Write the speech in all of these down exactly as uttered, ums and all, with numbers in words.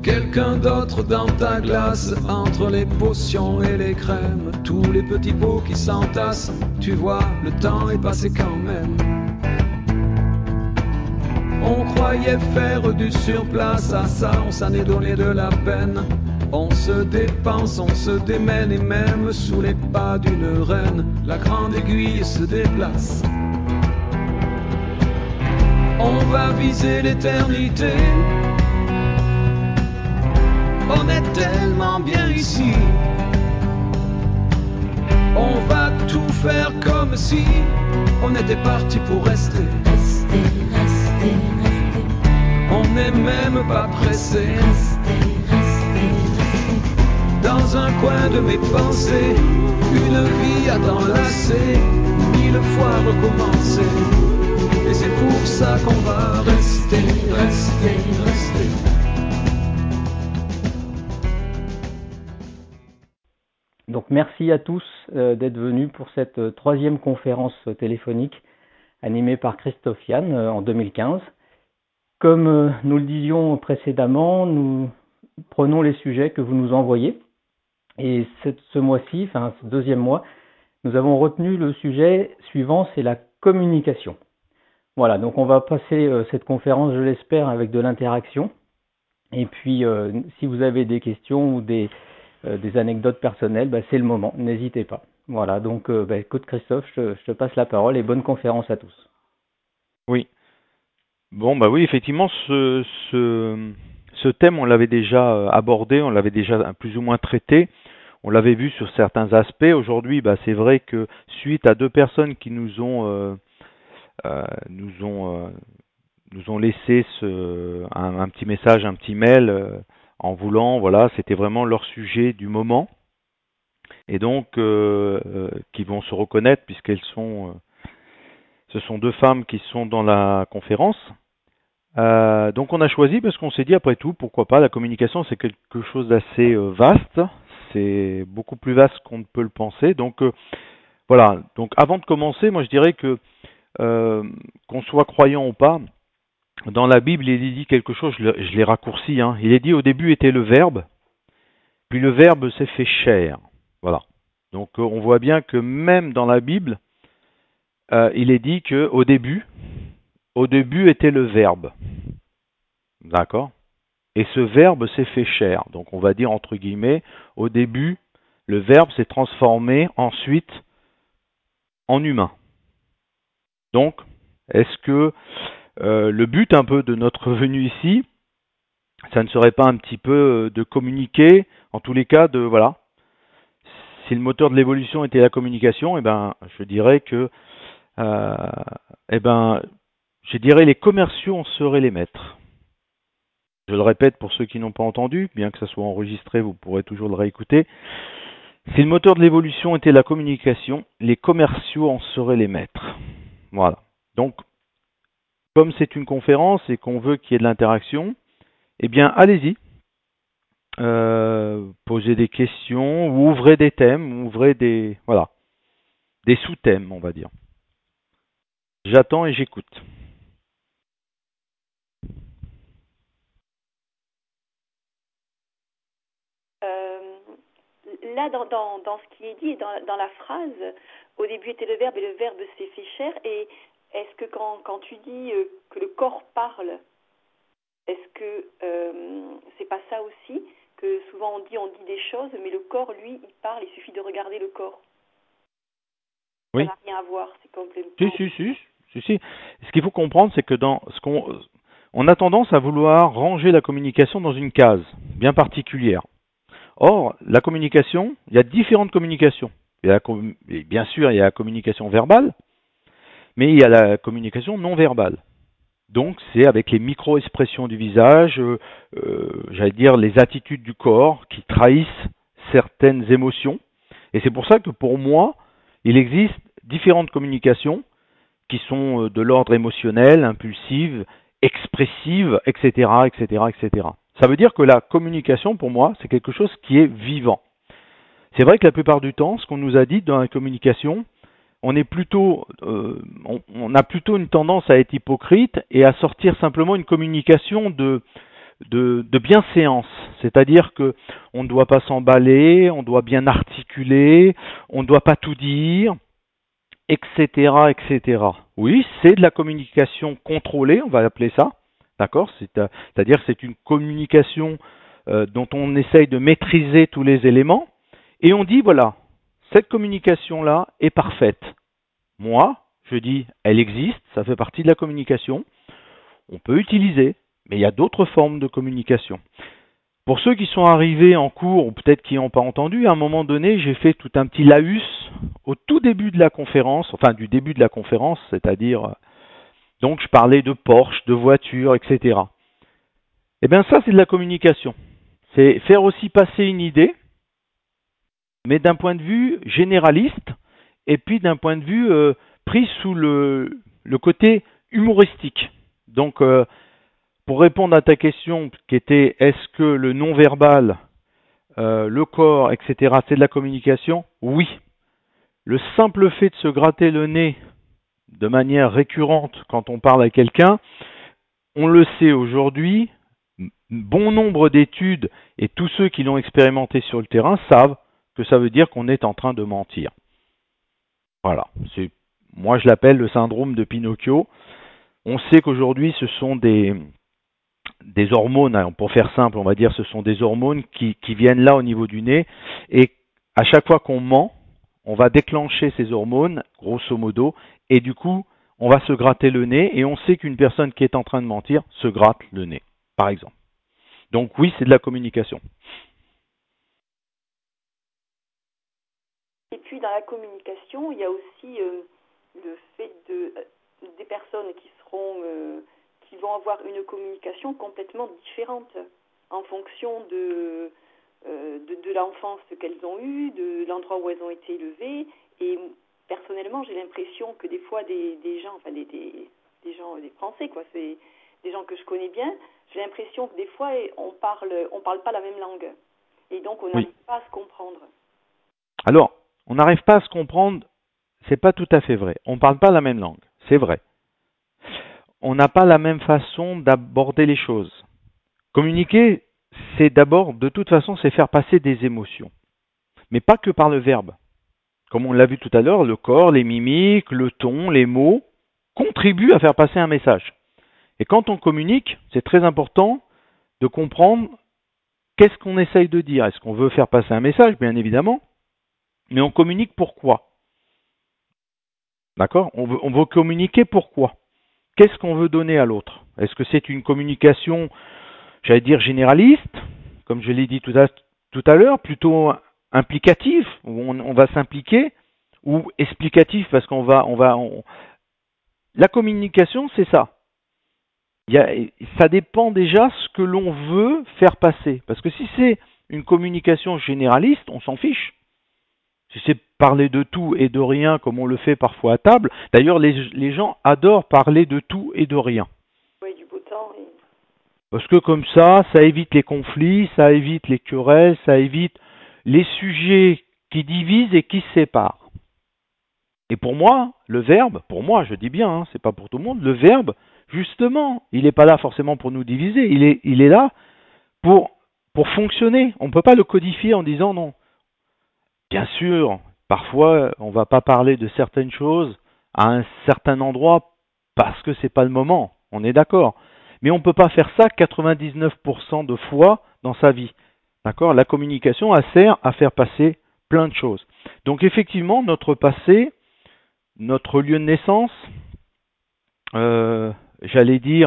quelqu'un d'autre dans ta glace, entre les potions et les crèmes, tous les petits pots qui s'entassent, tu vois, le temps est passé quand même. On croyait faire du surplace, à ça on s'en est donné de la peine. On se dépense, on se démène, et même sous les pas d'une reine, la grande aiguille se déplace. On va viser l'éternité. On est tellement bien ici. On va tout faire comme si on était parti pour rester. Rester, rester, rester. On n'est même pas pressé. Rester, rester, rester. Dans un coin de mes pensées, une vie à t'enlacer, mille fois recommencer. Et c'est pour ça qu'on va rester, rester, rester. Donc merci à tous euh, d'être venus pour cette euh, troisième conférence euh, téléphonique animée par Christophe Yann euh, en deux mille quinze. Comme euh, nous le disions précédemment, nous prenons les sujets que vous nous envoyez. Et cette, ce mois-ci, enfin ce deuxième mois, nous avons retenu le sujet suivant, c'est la communication. Voilà, donc on va passer euh, cette conférence, je l'espère, avec de l'interaction. Et puis, euh, si vous avez des questions ou des, euh, des anecdotes personnelles, bah, c'est le moment, n'hésitez pas. Voilà, donc euh, bah, écoute Christophe, je te, je te passe la parole et bonne conférence à tous. Oui. Bon, bah oui, effectivement, ce, ce, ce thème, on l'avait déjà abordé, on l'avait déjà plus ou moins traité, on l'avait vu sur certains aspects. Aujourd'hui, bah, c'est vrai que suite à deux personnes qui nous ont, euh, euh, nous ont, euh, nous ont laissé ce, un, un petit message, un petit mail, euh, en voulant, voilà, c'était vraiment leur sujet du moment, et donc euh, euh, qui vont se reconnaître puisqu'elles sont, euh, ce sont deux femmes qui sont dans la conférence. Euh, donc on a choisi parce qu'on s'est dit après tout, pourquoi pas, la communication c'est quelque chose d'assez euh, vaste, c'est beaucoup plus vaste qu'on ne peut le penser. Donc euh, voilà, donc avant de commencer, moi je dirais que euh, qu'on soit croyant ou pas, dans la Bible il est dit quelque chose, je, je l'ai raccourci, hein, il est dit au début était le Verbe, puis le Verbe s'est fait chair. Voilà. Donc euh, on voit bien que même dans la Bible, euh, il est dit que au début, au début était le Verbe. D'accord? Et ce verbe s'est fait chair. Donc on va dire entre guillemets, au début, le verbe s'est transformé ensuite en humain. Donc, est-ce que euh, le but un peu de notre venue ici, ça ne serait pas un petit peu de communiquer, en tous les cas, de voilà, si le moteur de l'évolution était la communication, eh ben, je dirais que, euh, eh ben, je dirais les commerciaux en seraient les maîtres. Je le répète pour ceux qui n'ont pas entendu, bien que ça soit enregistré, vous pourrez toujours le réécouter. Si le moteur de l'évolution était la communication, les commerciaux en seraient les maîtres. Voilà. Donc, comme c'est une conférence et qu'on veut qu'il y ait de l'interaction, eh bien, allez-y. Euh, posez des questions, ou ouvrez des thèmes, ouvrez des, voilà, des sous-thèmes, on va dire. J'attends et j'écoute. Euh, là, dans, dans, dans ce qui est dit, dans, dans la phrase, au début était le verbe et le verbe s'est fait chair, et est-ce que quand, quand tu dis euh, que le corps parle, est-ce que euh, c'est pas ça aussi, que souvent on dit, on dit des choses, mais le corps, lui, il parle, il suffit de regarder le corps. Oui. Ça n'a rien à voir, c'est complètement... Si, si, si, si, si. Ce qu'il faut comprendre, c'est que dans ce qu'on... On a tendance à vouloir ranger la communication dans une case bien particulière. Or, la communication, il y a différentes communications. Il y a la, et bien sûr, il y a la communication verbale, mais il y a la communication non verbale. Donc, c'est avec les micro-expressions du visage, euh, euh, j'allais dire les attitudes du corps qui trahissent certaines émotions. Et c'est pour ça que pour moi, il existe différentes communications qui sont de l'ordre émotionnel, impulsive, expressive, et cetera, et cetera, et cetera. Ça veut dire que la communication, pour moi, c'est quelque chose qui est vivant. C'est vrai que la plupart du temps, ce qu'on nous a dit dans la communication, on est plutôt, euh, on, on a plutôt une tendance à être hypocrite et à sortir simplement une communication de, de, de bienséance. C'est-à-dire que on ne doit pas s'emballer, on doit bien articuler, on ne doit pas tout dire, et cetera, et cetera. Oui, c'est de la communication contrôlée, on va appeler ça. D'accord ? C'est, euh, c'est-à-dire que c'est une communication euh, dont on essaye de maîtriser tous les éléments. Et on dit, voilà, cette communication-là est parfaite. Moi, je dis, elle existe, ça fait partie de la communication. On peut utiliser, mais il y a d'autres formes de communication. Pour ceux qui sont arrivés en cours, ou peut-être qui n'ont pas entendu, à un moment donné, j'ai fait tout un petit laïus au tout début de la conférence, enfin du début de la conférence, c'est-à-dire, donc je parlais de Porsche, de voitures, et cetera. Eh bien ça, c'est de la communication. C'est faire aussi passer une idée, mais d'un point de vue généraliste, et puis d'un point de vue euh, pris sous le, le côté humoristique. Donc, euh, pour répondre à ta question qui était est-ce que le non-verbal, euh, le corps, et cetera, c'est de la communication? Oui. Le simple fait de se gratter le nez de manière récurrente quand on parle à quelqu'un, on le sait aujourd'hui, bon nombre d'études et tous ceux qui l'ont expérimenté sur le terrain savent que ça veut dire qu'on est en train de mentir. Voilà, c'est, moi je l'appelle le syndrome de Pinocchio. On sait qu'aujourd'hui ce sont des, des hormones, pour faire simple, on va dire ce sont des hormones qui, qui viennent là au niveau du nez, et à chaque fois qu'on ment, on va déclencher ces hormones, grosso modo, et du coup, on va se gratter le nez, et on sait qu'une personne qui est en train de mentir se gratte le nez, par exemple. Donc oui, c'est de la communication. Et puis dans la communication, il y a aussi euh, le fait de euh, des personnes qui seront euh, qui vont avoir une communication complètement différente en fonction de euh, de, de l'enfance qu'elles ont eue, de l'endroit où elles ont été élevées. Et personnellement, j'ai l'impression que des fois des, des gens, enfin des, des, des gens, des Français, quoi, c'est des gens que je connais bien, j'ai l'impression que des fois on parle on parle pas la même langue. Et donc on n'arrive Oui. pas à se comprendre. Alors, on n'arrive pas à se comprendre, c'est pas tout à fait vrai. On ne parle pas la même langue, c'est vrai. On n'a pas la même façon d'aborder les choses. Communiquer, c'est d'abord, de toute façon, c'est faire passer des émotions. Mais pas que par le verbe. Comme on l'a vu tout à l'heure, le corps, les mimiques, le ton, les mots contribuent à faire passer un message. Et quand on communique, c'est très important de comprendre qu'est-ce qu'on essaye de dire. Est-ce qu'on veut faire passer un message, bien évidemment, mais on communique pourquoi? D'accord? On veut, on veut communiquer pourquoi? Qu'est-ce qu'on veut donner à l'autre? Est-ce que c'est une communication, j'allais dire généraliste, comme je l'ai dit tout à, tout à l'heure, plutôt implicative, où on, on va s'impliquer, ou explicatif, parce qu'on va... On va on... La communication, c'est ça. Il y a, ça dépend déjà ce que l'on veut faire passer. Parce que si c'est une communication généraliste, on s'en fiche. Si c'est parler de tout et de rien comme on le fait parfois à table, d'ailleurs les, les gens adorent parler de tout et de rien. Oui, du beau temps. Et... Parce que comme ça, ça évite les conflits, ça évite les querelles, ça évite les sujets qui divisent et qui séparent. Et pour moi, le verbe, pour moi, je dis bien, hein, c'est pas pour tout le monde, le verbe, justement, il n'est pas là forcément pour nous diviser, il est, il est là pour, pour fonctionner. On ne peut pas le codifier en disant non. Bien sûr, parfois, on ne va pas parler de certaines choses à un certain endroit parce que ce n'est pas le moment, on est d'accord. Mais on ne peut pas faire ça quatre-vingt-dix-neuf pour cent de fois dans sa vie. D'accord ? La communication, elle sert à faire passer plein de choses. Donc effectivement, notre passé, notre lieu de naissance, euh, j'allais dire,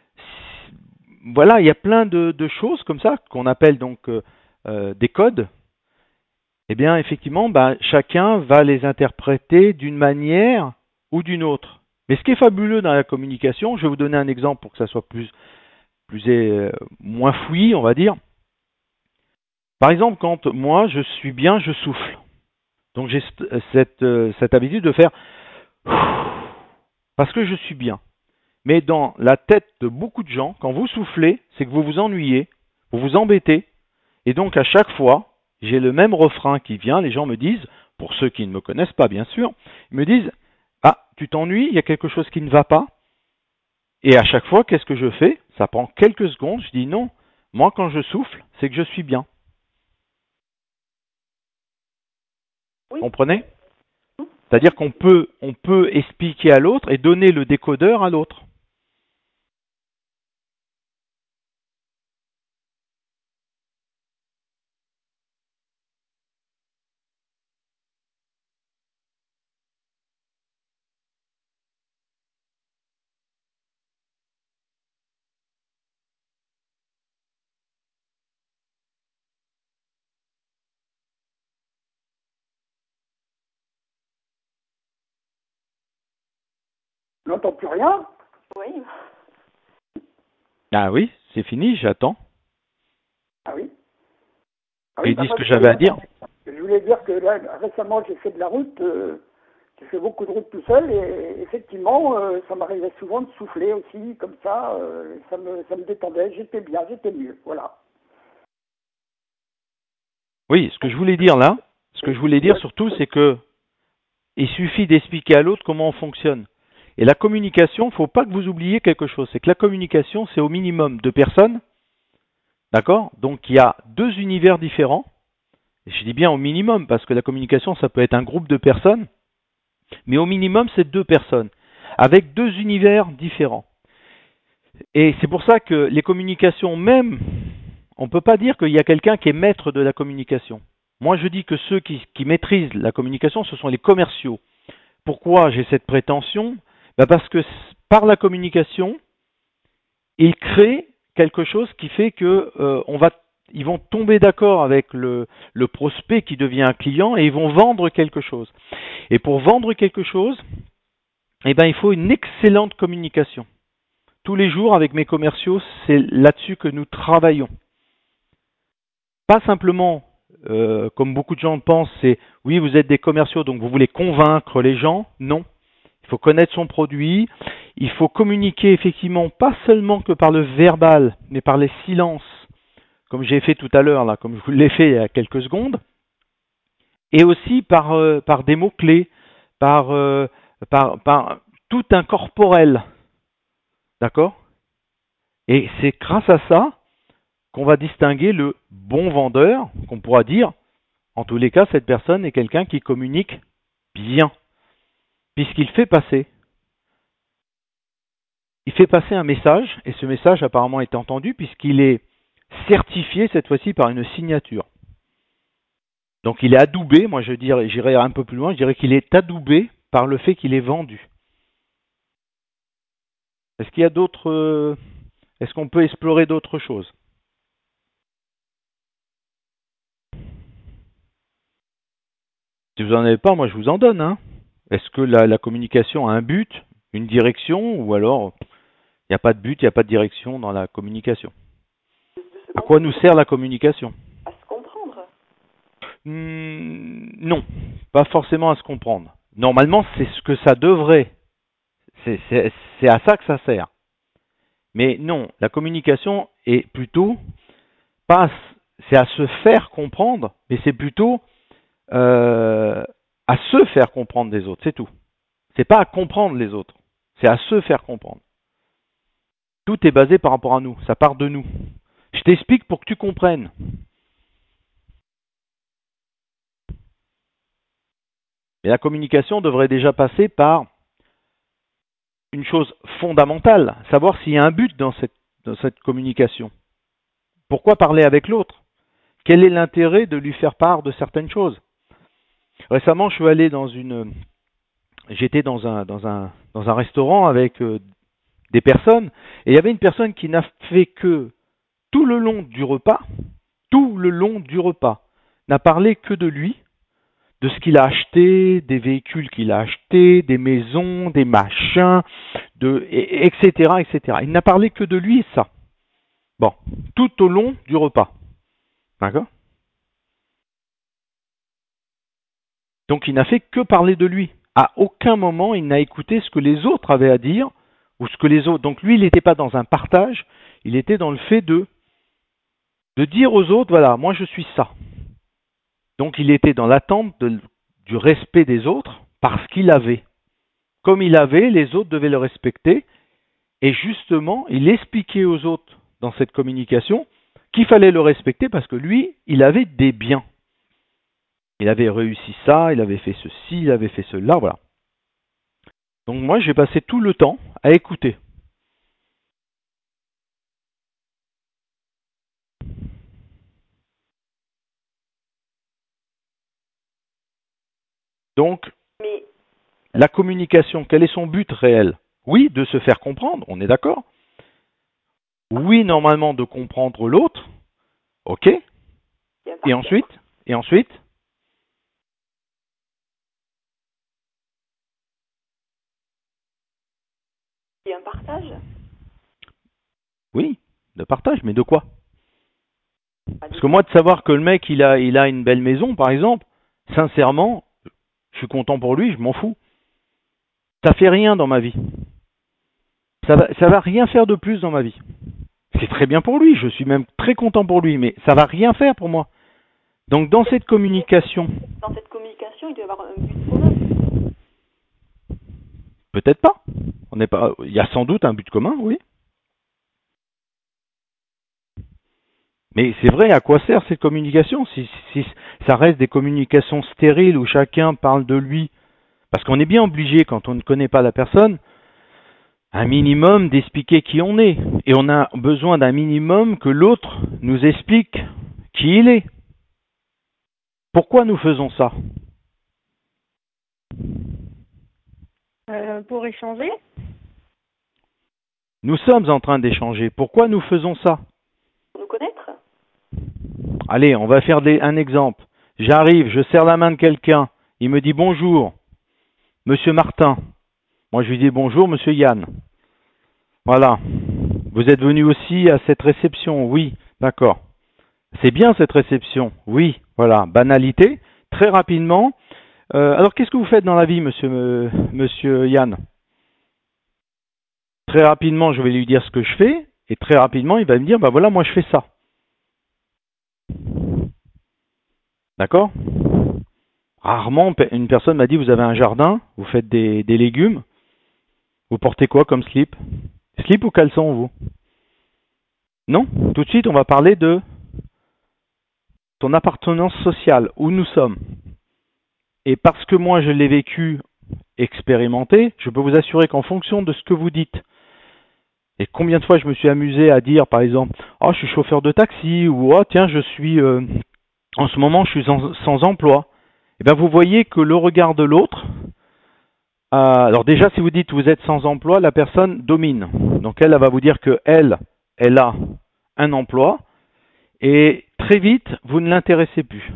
voilà, il y a plein de, de choses comme ça qu'on appelle donc euh, euh, des codes. Eh bien, effectivement, bah, chacun va les interpréter d'une manière ou d'une autre. Mais ce qui est fabuleux dans la communication, je vais vous donner un exemple pour que ça soit plus, plus euh, moins fouillis, on va dire. Par exemple, quand moi je suis bien, je souffle. Donc j'ai cette, euh, cette habitude de faire parce que je suis bien. Mais dans la tête de beaucoup de gens, quand vous soufflez, c'est que vous vous ennuyez, vous vous embêtez, et donc à chaque fois, j'ai le même refrain qui vient, les gens me disent, pour ceux qui ne me connaissent pas bien sûr, ils me disent « Ah, tu t'ennuies, il y a quelque chose qui ne va pas ?» Et à chaque fois, qu'est-ce que je fais? Ça prend quelques secondes, je dis « Non, Moi, quand je souffle, c'est que je suis bien. Oui. Comprenez? C'est-à-dire qu'on peut, on peut expliquer à l'autre et donner le décodeur à l'autre. On n'entend plus rien. Oui. Ah oui, c'est fini, j'attends. Ah oui. Ah J'ai oui, bah dit ce moi, que je, j'avais à dire. je voulais dire que là, récemment, j'ai fait de la route. Euh, j'ai fait beaucoup de route tout seul et effectivement, euh, ça m'arrivait souvent de souffler aussi, comme ça. Euh, ça, me, ça me détendait. J'étais bien, j'étais mieux. Voilà. Oui, ce que je voulais dire là, ce que je voulais dire surtout, c'est que il suffit d'expliquer à l'autre comment on fonctionne. Et la communication, il ne faut pas que vous oubliez quelque chose, c'est que la communication, c'est au minimum deux personnes, d'accord? Donc il y a deux univers différents. Et je dis bien au minimum, parce que la communication, ça peut être un groupe de personnes, mais au minimum, c'est deux personnes, avec deux univers différents. Et c'est pour ça que les communications, même, on ne peut pas dire qu'il y a quelqu'un qui est maître de la communication. Moi, je dis que ceux qui, qui maîtrisent la communication, ce sont les commerciaux. Pourquoi j'ai cette prétention? Ben parce que par la communication, ils créent quelque chose qui fait que euh, on va, ils vont tomber d'accord avec le, le prospect qui devient un client et ils vont vendre quelque chose. Et pour vendre quelque chose, eh ben, il faut une excellente communication. Tous les jours, avec mes commerciaux, c'est là-dessus que nous travaillons. Pas simplement, euh, comme beaucoup de gens le pensent, c'est oui, vous êtes des commerciaux, donc vous voulez convaincre les gens. Non. Il faut connaître son produit. Il faut communiquer effectivement, pas seulement que par le verbal, mais par les silences, comme j'ai fait tout à l'heure, là, comme je vous l'ai fait il y a quelques secondes. Et aussi par, euh, par des mots-clés, par, euh, par, par tout un corporel. D'accord? Et c'est grâce à ça qu'on va distinguer le bon vendeur, qu'on pourra dire, en tous les cas, cette personne est quelqu'un qui communique bien, puisqu'il fait passer. Il fait passer un message, et ce message apparemment est entendu, puisqu'il est certifié cette fois-ci par une signature. Donc il est adoubé, moi je dirais, j'irai un peu plus loin, je dirais qu'il est adoubé par le fait qu'il est vendu. Est-ce qu'il y a d'autres... Est-ce qu'on peut explorer d'autres choses? Si vous n'en avez pas, moi je vous en donne. Hein. Est-ce que la, la communication a un but, une direction, ou alors il n'y a pas de but, il n'y a pas de direction dans la communication? À quoi nous sert la communication? À se comprendre. Hmm, non, pas forcément à se comprendre. Normalement, c'est ce que ça devrait. C'est, c'est, c'est à ça que ça sert. Mais non, la communication est plutôt pas, c'est à se faire comprendre, mais c'est plutôt euh, à se faire comprendre des autres, c'est tout. C'est pas à comprendre les autres, c'est à se faire comprendre. Tout est basé par rapport à nous, ça part de nous. Je t'explique pour que tu comprennes. Et la communication devrait déjà passer par une chose fondamentale, savoir s'il y a un but dans cette, dans cette communication. Pourquoi parler avec l'autre? Quel est l'intérêt de lui faire part de certaines choses? Récemment, je suis allé dans une... J'étais dans un, dans un, dans un restaurant avec euh, des personnes, et il y avait une personne qui n'a fait que tout le long du repas, tout le long du repas, n'a parlé que de lui, de ce qu'il a acheté, des véhicules qu'il a achetés, des maisons, des machins, de, et, etc., et cetera. Il n'a parlé que de lui et ça. Bon, tout au long du repas. D'accord? Donc il n'a fait que parler de lui. À aucun moment il n'a écouté ce que les autres avaient à dire, ou ce que les autres. Donc lui, il n'était pas dans un partage, il était dans le fait de, de dire aux autres, voilà, moi je suis ça. Donc il était dans l'attente de, du respect des autres parce qu'il avait. Comme il avait, les autres devaient le respecter. Et justement, il expliquait aux autres dans cette communication qu'il fallait le respecter parce que lui, il avait des biens. Il avait réussi ça, il avait fait ceci, il avait fait cela, voilà. Donc moi, j'ai passé tout le temps à écouter. Donc, Mais la communication, quel est son but réel? Oui, de se faire comprendre, on est d'accord. Oui, normalement, de comprendre l'autre. Ok. il y a un Et partage. ensuite Et ensuite Il y a un partage. Oui, de partage, mais de quoi? Pas Parce de- que moi, de savoir que le mec, il a, il a une belle maison, par exemple, sincèrement, je suis content pour lui, je m'en fous. Ça fait rien dans ma vie. Ça va, ça va rien faire de plus dans ma vie. C'est très bien pour lui, je suis même très content pour lui, mais ça va rien faire pour moi. Donc dans cette communication, Dans cette communication, il doit y avoir un but commun. peut-être pas. On n'est pas. Il y a sans doute un but commun, oui. Mais c'est vrai, à quoi sert cette communication si, si, si ça reste des communications stériles où chacun parle de lui? Parce qu'on est bien obligé, quand on ne connaît pas la personne, un minimum d'expliquer qui on est. Et on a besoin d'un minimum que l'autre nous explique qui il est. Pourquoi nous faisons ça? Euh, pour échanger. Nous sommes en train d'échanger. Pourquoi nous faisons ça? Pour nous connaître. Allez, on va faire des, un exemple. J'arrive, je serre la main de quelqu'un. Il me dit bonjour, monsieur Martin. Moi, je lui dis bonjour, monsieur Yann. Voilà. Vous êtes venu aussi à cette réception? Oui, d'accord. C'est bien cette réception? Oui, voilà. Banalité. Très rapidement. Euh, alors, qu'est-ce que vous faites dans la vie, monsieur, euh, monsieur Yann? Très rapidement, je vais lui dire ce que je fais. Et très rapidement, il va me dire, bah voilà, moi, je fais ça. D'accord? Rarement, une personne m'a dit, vous avez un jardin, vous faites des, des légumes. Vous portez quoi comme slip? Slip ou caleçon, vous? Non? Tout de suite, on va parler de ton appartenance sociale, où nous sommes. Et parce que moi, je l'ai vécu, expérimenté, je peux vous assurer qu'en fonction de ce que vous dites, et combien de fois je me suis amusé à dire, par exemple, « Oh, je suis chauffeur de taxi » ou « Oh, tiens, je suis... Euh, en ce moment, je suis en, sans emploi. » Eh bien, vous voyez que le regard de l'autre... Euh, alors déjà, si vous dites « Vous êtes sans emploi », la personne domine. Donc elle, elle va vous dire que elle, elle a un emploi, et très vite, vous ne l'intéressez plus.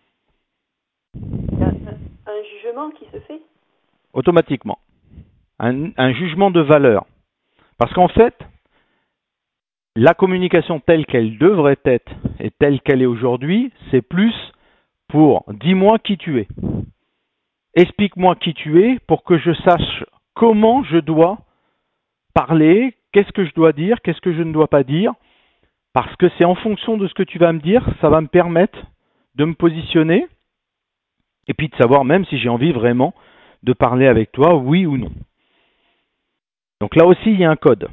Il y a un, un jugement qui se fait. Automatiquement. Un, un jugement de valeur. Parce qu'en fait, la communication telle qu'elle devrait être et telle qu'elle est aujourd'hui, c'est plus pour dis-moi qui tu es. Explique-moi qui tu es pour que je sache comment je dois parler, qu'est-ce que je dois dire, qu'est-ce que je ne dois pas dire. Parce que c'est en fonction de ce que tu vas me dire, ça va me permettre de me positionner et puis de savoir même si j'ai envie vraiment de parler avec toi, oui ou non. Donc là aussi, il y a un code.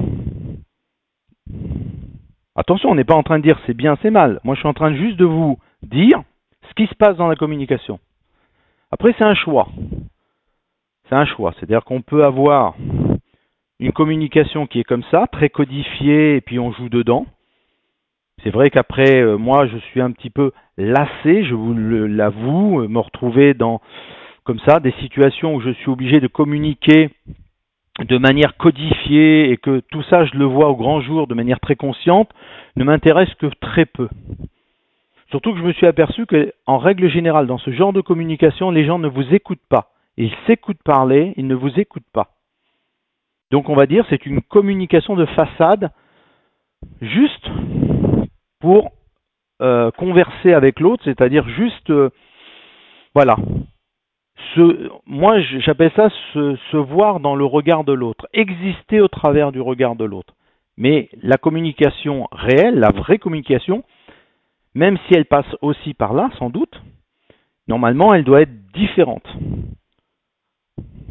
Attention, on n'est pas en train de dire c'est bien, c'est mal. Moi, je suis en train juste de vous dire ce qui se passe dans la communication. Après, c'est un choix. C'est un choix. C'est-à-dire qu'on peut avoir une communication qui est comme ça, très codifiée, et puis on joue dedans. C'est vrai qu'après, euh, moi, je suis un petit peu lassé, je vous l'avoue, me retrouver dans, comme ça, des situations où je suis obligé de communiquer de manière codifiée et que tout ça, je le vois au grand jour de manière très consciente, ne m'intéresse que très peu. Surtout que je me suis aperçu qu'en règle générale, dans ce genre de communication, les gens ne vous écoutent pas. Ils s'écoutent parler, ils ne vous écoutent pas. Donc on va dire c'est une communication de façade, juste pour euh, converser avec l'autre, c'est-à-dire juste, euh, voilà. Ce, moi, j'appelle ça se, se voir dans le regard de l'autre, exister au travers du regard de l'autre. Mais la communication réelle, la vraie communication, même si elle passe aussi par là, sans doute, normalement, elle doit être différente.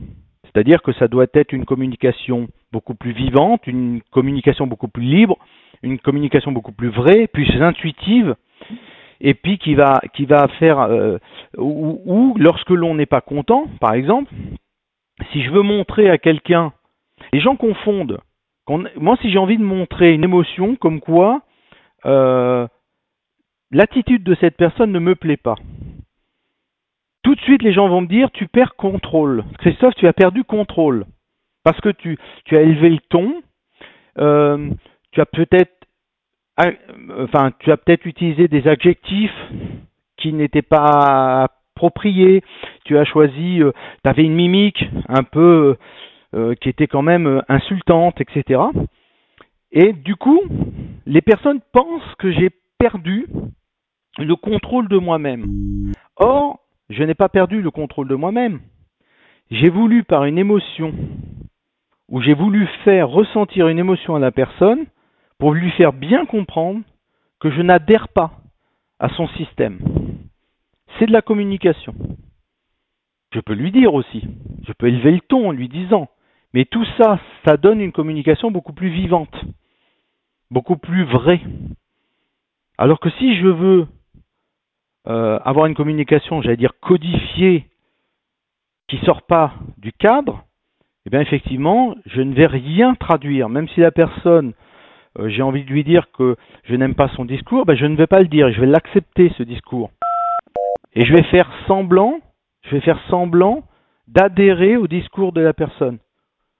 C'est-à-dire que ça doit être une communication beaucoup plus vivante, une communication beaucoup plus libre, une communication beaucoup plus vraie, plus intuitive, et puis qui va, qui va faire, euh, ou, ou lorsque l'on n'est pas content, par exemple, si je veux montrer à quelqu'un, les gens confondent. Quand, moi, si j'ai envie de montrer une émotion, comme quoi euh, l'attitude de cette personne ne me plaît pas, tout de suite, les gens vont me dire, tu perds contrôle. Christophe, tu as perdu contrôle. Parce que tu, tu as élevé le ton, euh, tu as peut-être enfin, tu as peut-être utilisé des adjectifs qui n'étaient pas appropriés, tu as choisi, euh, tu avais une mimique un peu euh, qui était quand même euh, insultante, et cetera. Et du coup, les personnes pensent que j'ai perdu le contrôle de moi-même. Or, je n'ai pas perdu le contrôle de moi-même. J'ai voulu, par une émotion, ou j'ai voulu faire ressentir une émotion à la personne pour lui faire bien comprendre que je n'adhère pas à son système. C'est de la communication. Je peux lui dire aussi, je peux élever le ton en lui disant, mais tout ça, ça donne une communication beaucoup plus vivante, beaucoup plus vraie. Alors que si je veux euh, avoir une communication, j'allais dire codifiée, qui ne sort pas du cadre, eh bien effectivement, je ne vais rien traduire. Même si la personne, euh, j'ai envie de lui dire que je n'aime pas son discours, ben je ne vais pas le dire, je vais l'accepter ce discours. Et je vais faire semblant, je vais faire semblant d'adhérer au discours de la personne. Voyez ?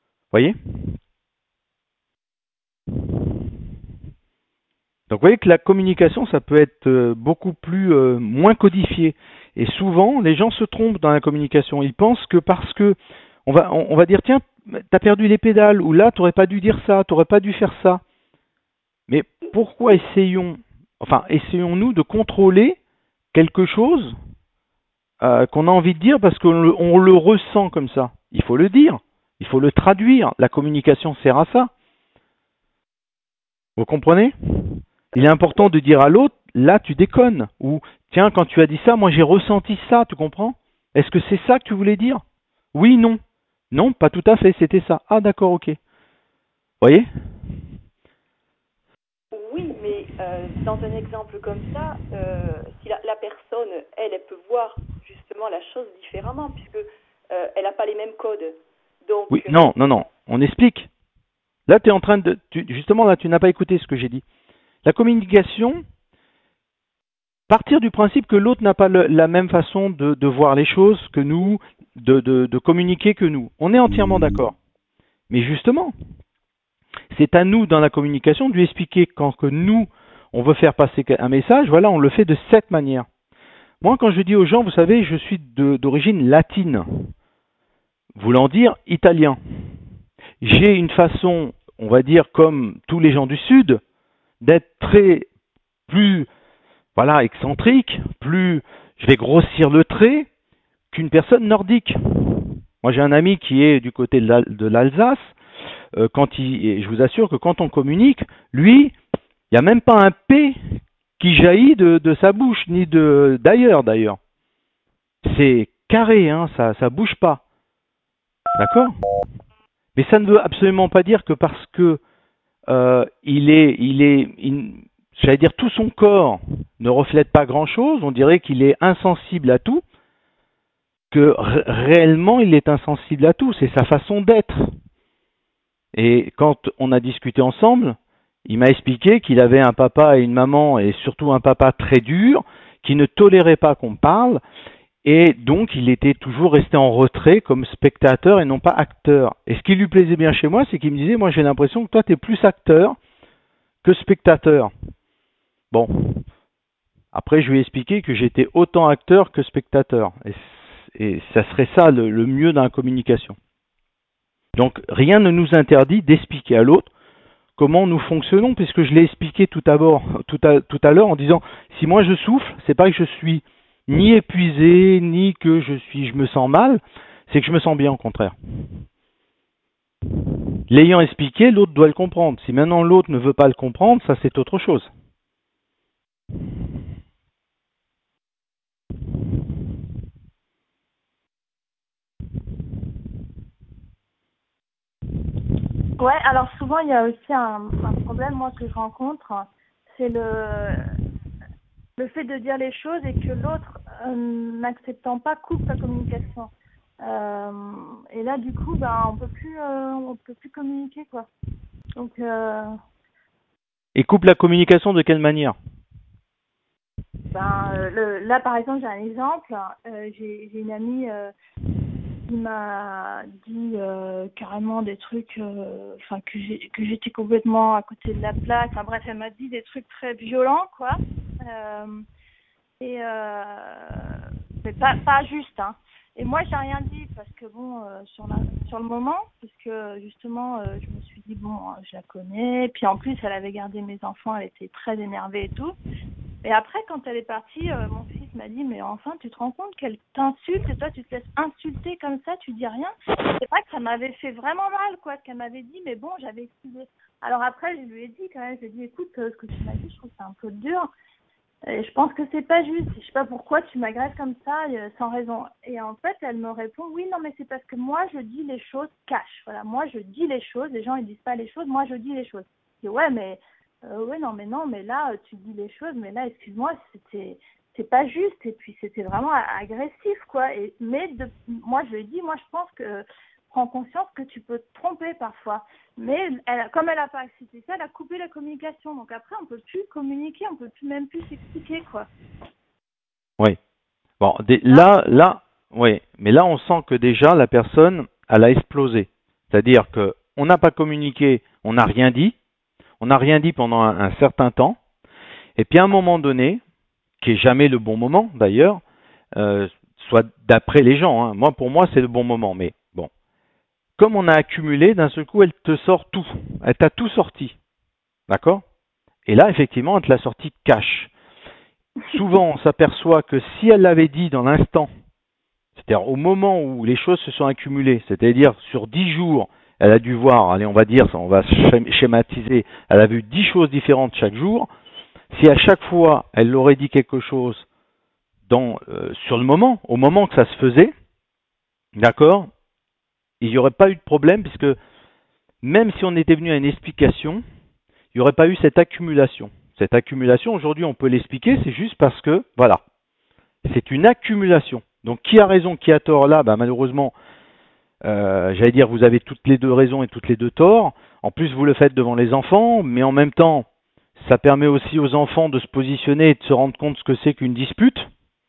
Donc vous voyez que la communication, ça peut être euh, beaucoup plus euh, moins codifié. Et souvent, les gens se trompent dans la communication. Ils pensent que parce que on va, on, on va dire tiens, t'as perdu les pédales, ou là, t'aurais pas dû dire ça, t'aurais pas dû faire ça. Mais pourquoi essayons, enfin, essayons-nous de contrôler quelque chose euh, qu'on a envie de dire parce qu'on le, on le ressent comme ça. Il faut le dire, il faut le traduire. La communication sert à ça. Vous comprenez ? Il est important de dire à l'autre, là tu déconnes, ou tiens, quand tu as dit ça, moi j'ai ressenti ça, tu comprends ? Est-ce que c'est ça que tu voulais dire ? Oui, non. Non, pas tout à fait, c'était ça. Ah d'accord, ok. Voyez ? Oui, mais euh, dans un exemple comme ça, euh, si la, la personne, elle, elle peut voir justement la chose différemment, puisque euh, elle n'a pas les mêmes codes. Donc, Oui, non, non, non, on explique. Là, tu es en train de... Tu, justement, là, tu n'as pas écouté ce que j'ai dit. La communication, partir du principe que l'autre n'a pas le, la même façon de, de voir les choses que nous, de, de, de communiquer que nous. On est entièrement d'accord. Mais justement, c'est à nous, dans la communication, de lui expliquer quand que nous, on veut faire passer un message, voilà, on le fait de cette manière. Moi, quand je dis aux gens, vous savez, je suis d'origine latine, voulant dire italien. J'ai une façon, on va dire, comme tous les gens du Sud, d'être très plus, voilà, excentrique, plus, je vais grossir le trait qu'une personne nordique. Moi, j'ai un ami qui est du côté de l'Alsace. Euh, quand il, et je vous assure que quand on communique, lui, il n'y a même pas un P qui jaillit de, de sa bouche, ni de d'ailleurs d'ailleurs. C'est carré, hein, ça ça bouge pas. D'accord ? Mais ça ne veut absolument pas dire que parce que euh, il est, il est, il, j'allais dire tout son corps ne reflète pas grand-chose, on dirait qu'il est insensible à tout, que r- réellement il est insensible à tout, c'est sa façon d'être. Et quand on a discuté ensemble, il m'a expliqué qu'il avait un papa et une maman, et surtout un papa très dur, qui ne tolérait pas qu'on parle, et donc il était toujours resté en retrait comme spectateur et non pas acteur. Et ce qui lui plaisait bien chez moi, c'est qu'il me disait, moi j'ai l'impression que toi tu es plus acteur que spectateur. Bon, après je lui ai expliqué que j'étais autant acteur que spectateur, et, et ça serait ça le, le mieux dans la communication. Donc rien ne nous interdit d'expliquer à l'autre comment nous fonctionnons, puisque je l'ai expliqué tout à l'heure, tout à, tout à l'heure en disant, si moi je souffle, c'est pas que je suis ni épuisé, ni que je suis, je me sens mal, c'est que je me sens bien au contraire. L'ayant expliqué, l'autre doit le comprendre. Si maintenant l'autre ne veut pas le comprendre, ça c'est autre chose. Ouais, alors souvent il y a aussi un, un problème, moi, que je rencontre, c'est le, le fait de dire les choses et que l'autre, euh, n'acceptant pas, coupe la communication. Euh, et là, du coup, ben, on peut plus, euh, on peut plus communiquer, quoi. Donc, euh, Et coupe la communication de quelle manière? ben, euh, le, là, par exemple, j'ai un exemple. Euh, j'ai, j'ai une amie euh, qui m'a dit euh, carrément des trucs, euh, enfin que j'ai, que j'étais complètement à côté de la plaque. Enfin bref, elle m'a dit des trucs très violents, quoi. Euh, et euh, mais pas pas juste, hein. Et moi, j'ai rien dit parce que bon, euh, sur la, sur le moment, parce que justement, euh, je me suis dit bon, euh, je la connais. Puis en plus, elle avait gardé mes enfants, elle était très énervée et tout. Et après, quand elle est partie, euh, mon fils m'a dit, mais enfin, tu te rends compte qu'elle t'insulte et toi, tu te laisses insulter comme ça, tu dis rien. C'est vrai que ça m'avait fait vraiment mal, quoi, ce qu'elle m'avait dit, mais bon, j'avais excusé. Alors après, je lui ai dit quand même, je lui ai dit, écoute, euh, ce que tu m'as dit, je trouve que c'est un peu dur. Et je pense que c'est pas juste. Je sais pas pourquoi tu m'agresses comme ça, euh, sans raison. Et en fait, elle me répond, oui, non, mais c'est parce que moi, je dis les choses cash. Voilà, moi, je dis les choses. Les gens, ils disent pas les choses. Moi, je dis les choses. Je dis, ouais, mais, euh, ouais, non, mais non, mais là, tu dis les choses. Mais là, excuse-moi, c'était, c'est pas juste. Et puis, c'était vraiment agressif, quoi. Et, mais de, moi, je lui ai dit, moi, je pense que, prends conscience que tu peux te tromper parfois. Mais elle, comme elle n'a pas accepté ça, elle a coupé la communication. Donc après, on ne peut plus communiquer, on ne peut plus même plus s'expliquer, quoi. Oui. Bon, des- là, là, oui. Mais là, on sent que déjà, la personne, elle a explosé. C'est-à-dire que on n'a pas communiqué, on n'a rien dit. On n'a rien dit pendant un, un certain temps. Et puis à un moment donné, qui est jamais le bon moment d'ailleurs, euh, soit d'après les gens, hein. Moi, pour moi, c'est le bon moment. Mais bon, comme on a accumulé, d'un seul coup, elle te sort tout. Elle t'a tout sorti. D'accord? Et là, effectivement, elle te l'a sorti cash. Souvent, on s'aperçoit que si elle l'avait dit dans l'instant, c'est-à-dire au moment où les choses se sont accumulées, c'est-à-dire sur dix jours, elle a dû voir, allez, on va dire, on va schématiser, elle a vu dix choses différentes chaque jour. Si à chaque fois, elle aurait dit quelque chose dans, euh, sur le moment, au moment que ça se faisait, d'accord, il n'y aurait pas eu de problème, puisque même si on était venu à une explication, il n'y aurait pas eu cette accumulation. Cette accumulation, aujourd'hui, on peut l'expliquer, c'est juste parce que, voilà, c'est une accumulation. Donc, qui a raison, qui a tort là? Ben, malheureusement, euh, j'allais dire, vous avez toutes les deux raisons et toutes les deux torts. En plus, vous le faites devant les enfants, mais en même temps, ça permet aussi aux enfants de se positionner et de se rendre compte ce que c'est qu'une dispute.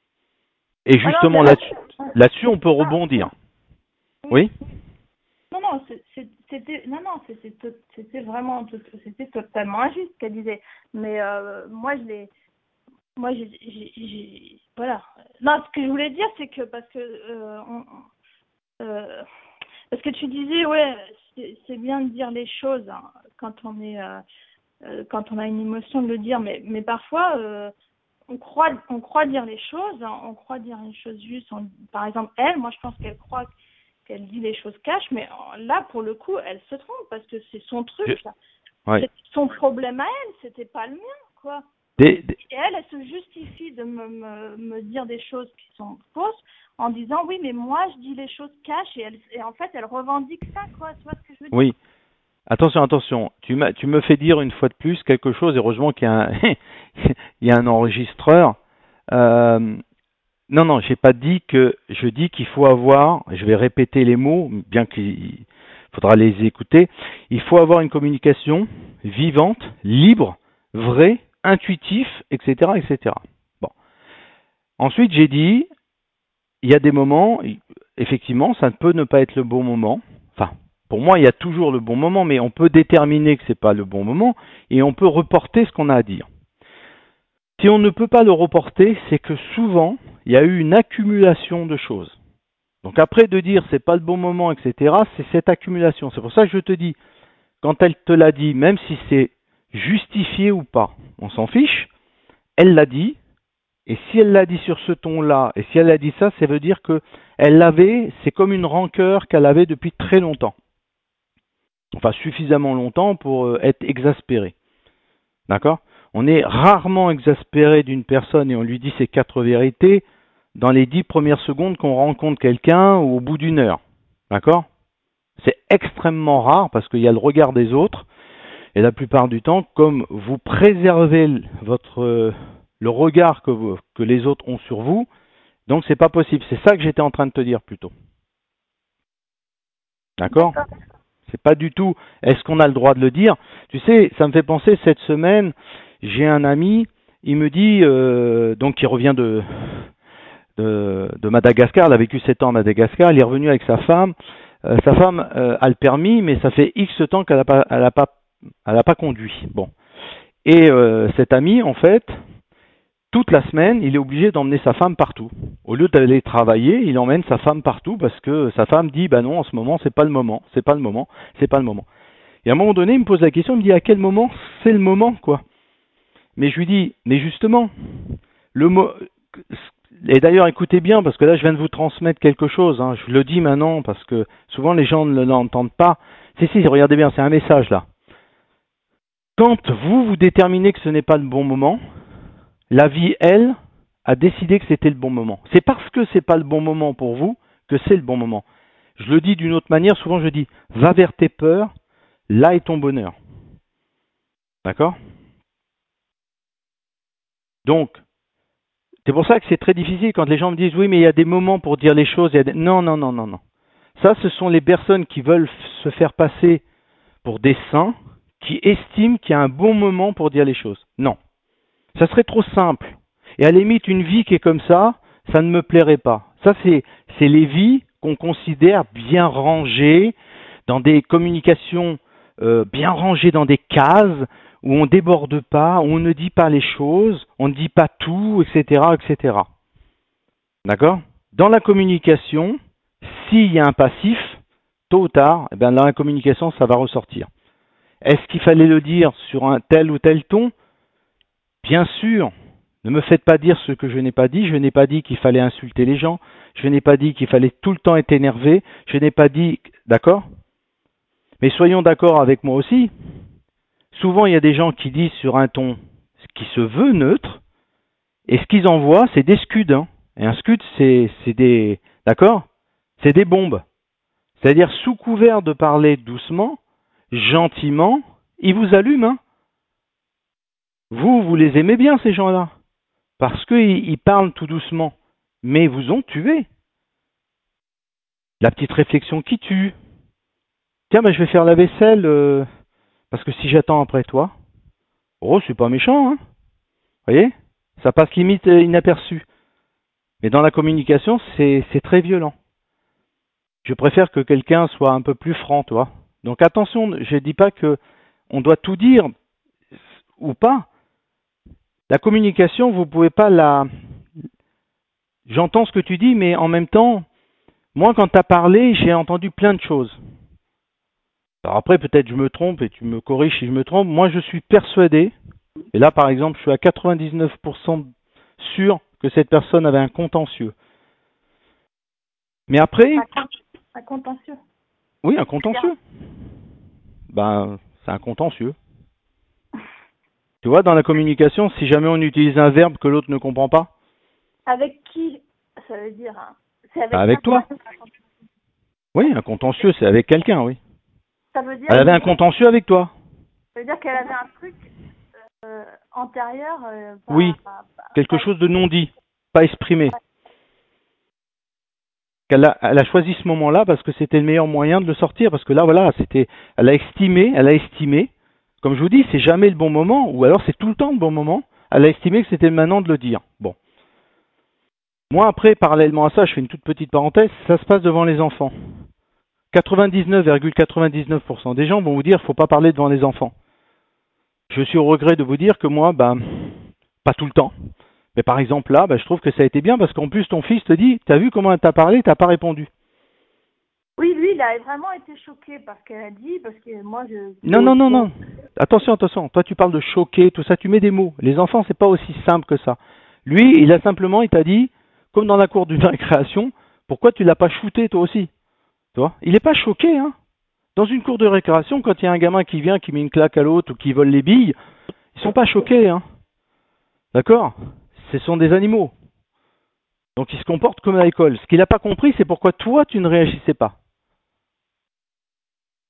Et justement, Alors, là-dessus, là-dessus, on peut rebondir. Oui? Non, non, c'est- c'est- c'était, non, non, c'était, to- c'était vraiment, to- c'était totalement injuste ce qu'elle disait. Mais euh, moi, je l'ai, moi, j'ai, j'ai, j'ai- voilà. Non, ce que je voulais dire, c'est que parce que, euh, on- euh, parce que tu disais, ouais, c'est, c'est bien de dire les choses hein, quand on est, euh, euh, quand on a une émotion de le dire, mais, mais parfois. Euh, on croit, on croit dire les choses, hein, on croit dire une chose juste. On- par exemple, elle, moi, je pense qu'elle croit qu'elle dit les choses cash, mais euh, là, pour le coup, elle se trompe parce que c'est son truc. Ça. Oui. C'est son problème à elle, c'était pas le mien, quoi. Des, des... Et elle, elle se justifie de me, me, me dire des choses qui sont fausses en disant oui, mais moi, je dis les choses cash et, elle, et en fait, elle revendique ça, quoi. Tu vois ce que je veux dire? Oui. Attention, attention. Tu, m'as, tu me fais dire une fois de plus quelque chose. Heureusement qu'il y a un, il y a un enregistreur. Euh, non, non, j'ai pas dit que. Je dis qu'il faut avoir. Je vais répéter les mots, bien qu'il faudra les écouter. Il faut avoir une communication vivante, libre, vraie, intuitive, et cetera, et cetera. Bon. Ensuite, j'ai dit, il y a des moments, effectivement, ça ne peut ne pas être le bon moment. Enfin, pour moi, il y a toujours le bon moment, mais on peut déterminer que c'est pas le bon moment et on peut reporter ce qu'on a à dire. Si on ne peut pas le reporter, c'est que souvent, il y a eu une accumulation de choses. Donc après de dire c'est pas le bon moment, et cetera, c'est cette accumulation. C'est pour ça que je te dis, quand elle te l'a dit, même si c'est justifié ou pas, on s'en fiche, elle l'a dit, et si elle l'a dit sur ce ton-là, et si elle a dit ça, ça veut dire que elle l'avait, c'est comme une rancœur qu'elle avait depuis très longtemps. Enfin, suffisamment longtemps pour être exaspérée. D'accord? On est rarement exaspéré d'une personne et on lui dit ses quatre vérités dans les dix premières secondes qu'on rencontre quelqu'un ou au bout d'une heure. D'accord? C'est extrêmement rare parce qu'il y a le regard des autres. Et la plupart du temps, comme vous préservez votre, euh, le regard que, vous, que les autres ont sur vous, donc c'est pas possible. C'est ça que j'étais en train de te dire plutôt. D'accord ? C'est pas du tout, est-ce qu'on a le droit de le dire? Tu sais, ça me fait penser, cette semaine, j'ai un ami, il me dit, euh, donc il revient de, de, de Madagascar, il a vécu sept ans à Madagascar, il est revenu avec sa femme, euh, sa femme euh, a le permis, mais ça fait X temps qu'elle n'a pas, elle a pas, elle a pas conduit. Bon. Et euh, cet ami, en fait, toute la semaine, il est obligé d'emmener sa femme partout. Au lieu d'aller travailler, il emmène sa femme partout parce que sa femme dit, bah non, en ce moment, c'est pas le moment, c'est pas le moment, c'est pas le moment. Et à un moment donné, il me pose la question, il me dit, à quel moment c'est le moment, quoi? Mais je lui dis, mais justement, le mot, et d'ailleurs, écoutez bien, parce que là, je viens de vous transmettre quelque chose, hein, je le dis maintenant, parce que souvent les gens ne l'entendent pas. Si, si, regardez bien, c'est un message, là. Quand vous, vous déterminez que ce n'est pas le bon moment, la vie, elle, a décidé que c'était le bon moment. C'est parce que c'est pas le bon moment pour vous que c'est le bon moment. Je le dis d'une autre manière, souvent je dis, va vers tes peurs, là est ton bonheur. D'accord? Donc, c'est pour ça que c'est très difficile quand les gens me disent, oui, mais il y a des moments pour dire les choses. Il y a des... Non, non, non, non, non. Ça, ce sont les personnes qui veulent se faire passer pour des saints, qui estiment qu'il y a un bon moment pour dire les choses. Non. Ça serait trop simple. Et à la limite, une vie qui est comme ça, ça ne me plairait pas. Ça, c'est, c'est les vies qu'on considère bien rangées, dans des communications euh, bien rangées dans des cases, où on ne déborde pas, où on ne dit pas les choses, on ne dit pas tout, et cetera, et cetera. D'accord ? Dans la communication, s'il y a un passif, tôt ou tard, eh bien, dans la communication, ça va ressortir. Est-ce qu'il fallait le dire sur un tel ou tel ton ? Bien sûr. Ne me faites pas dire ce que je n'ai pas dit. Je n'ai pas dit qu'il fallait insulter les gens. Je n'ai pas dit qu'il fallait tout le temps être énervé. Je n'ai pas dit... D'accord ? Mais soyons d'accord avec moi aussi. Souvent, il y a des gens qui disent sur un ton qui se veut neutre, et ce qu'ils envoient, c'est des scuds. Hein. Et un scud, c'est, c'est des... D'accord ? C'est des bombes. C'est-à-dire, sous couvert de parler doucement, gentiment, ils vous allument. Hein. Vous, vous les aimez bien, ces gens-là. Parce qu'ils ils parlent tout doucement. Mais ils vous ont tué. La petite réflexion qui tue. Tiens, ben, je vais faire la vaisselle, euh, parce que si j'attends après toi, oh, c'est pas méchant, hein. Vous voyez ? Ça passe limite inaperçu. Mais dans la communication, c'est, c'est très violent. Je préfère que quelqu'un soit un peu plus franc, toi. Donc attention, je ne dis pas que on doit tout dire ou pas. La communication, vous ne pouvez pas la... J'entends ce que tu dis, mais en même temps, moi, quand tu as parlé, j'ai entendu plein de choses. Alors après, peut-être je me trompe et tu me corriges si je me trompe. Moi, je suis persuadé, et là, par exemple, je suis à quatre-vingt-dix-neuf pour cent sûr que cette personne avait un contentieux. Mais après... Un contentieux. Oui, un contentieux. Ben, c'est un contentieux. Tu vois, dans la communication, si jamais on utilise un verbe que l'autre ne comprend pas. Avec qui ça veut dire hein. C'est avec, avec toi. Oui, un contentieux, c'est avec quelqu'un, oui. Ça veut dire Elle avait un contentieux avec toi. Ça veut dire qu'elle avait un truc euh, antérieur. Euh, pas, oui, pas, pas, quelque pas chose de non dit, pas exprimé. Elle a, elle a choisi ce moment-là parce que c'était le meilleur moyen de le sortir, parce que là, voilà, c'était, elle a estimé, elle a estimé, comme je vous dis, c'est jamais le bon moment, ou alors c'est tout le temps le bon moment, elle a estimé que c'était maintenant de le dire. Bon. Moi, après, parallèlement à ça, je fais une toute petite parenthèse, ça se passe devant les enfants. quatre-vingt-dix-neuf virgule quatre-vingt-dix-neuf pour cent des gens vont vous dire qu'il ne faut pas parler devant les enfants. Je suis au regret de vous dire que moi, ben, pas tout le temps. Mais par exemple là, ben, je trouve que ça a été bien parce qu'en plus ton fils te dit, t'as vu comment elle t'a parlé, t'as pas répondu. Oui, lui, il a vraiment été choqué par ce qu'elle a dit, parce que moi, je... Non, non, non, non. Attention, attention. Toi, tu parles de choquer, tout ça, tu mets des mots. Les enfants, c'est pas aussi simple que ça. Lui, il a simplement, il t'a dit, comme dans la cour d'une récréation, pourquoi tu l'as pas shooté toi aussi? Tu vois? Il est pas choqué, hein. Dans une cour de récréation, quand il y a un gamin qui vient, qui met une claque à l'autre ou qui vole les billes, ils sont pas choqués, hein. D'accord? Ce sont des animaux. Donc ils se comportent comme à l'école. Ce qu'il n'a pas compris, c'est pourquoi toi, tu ne réagissais pas.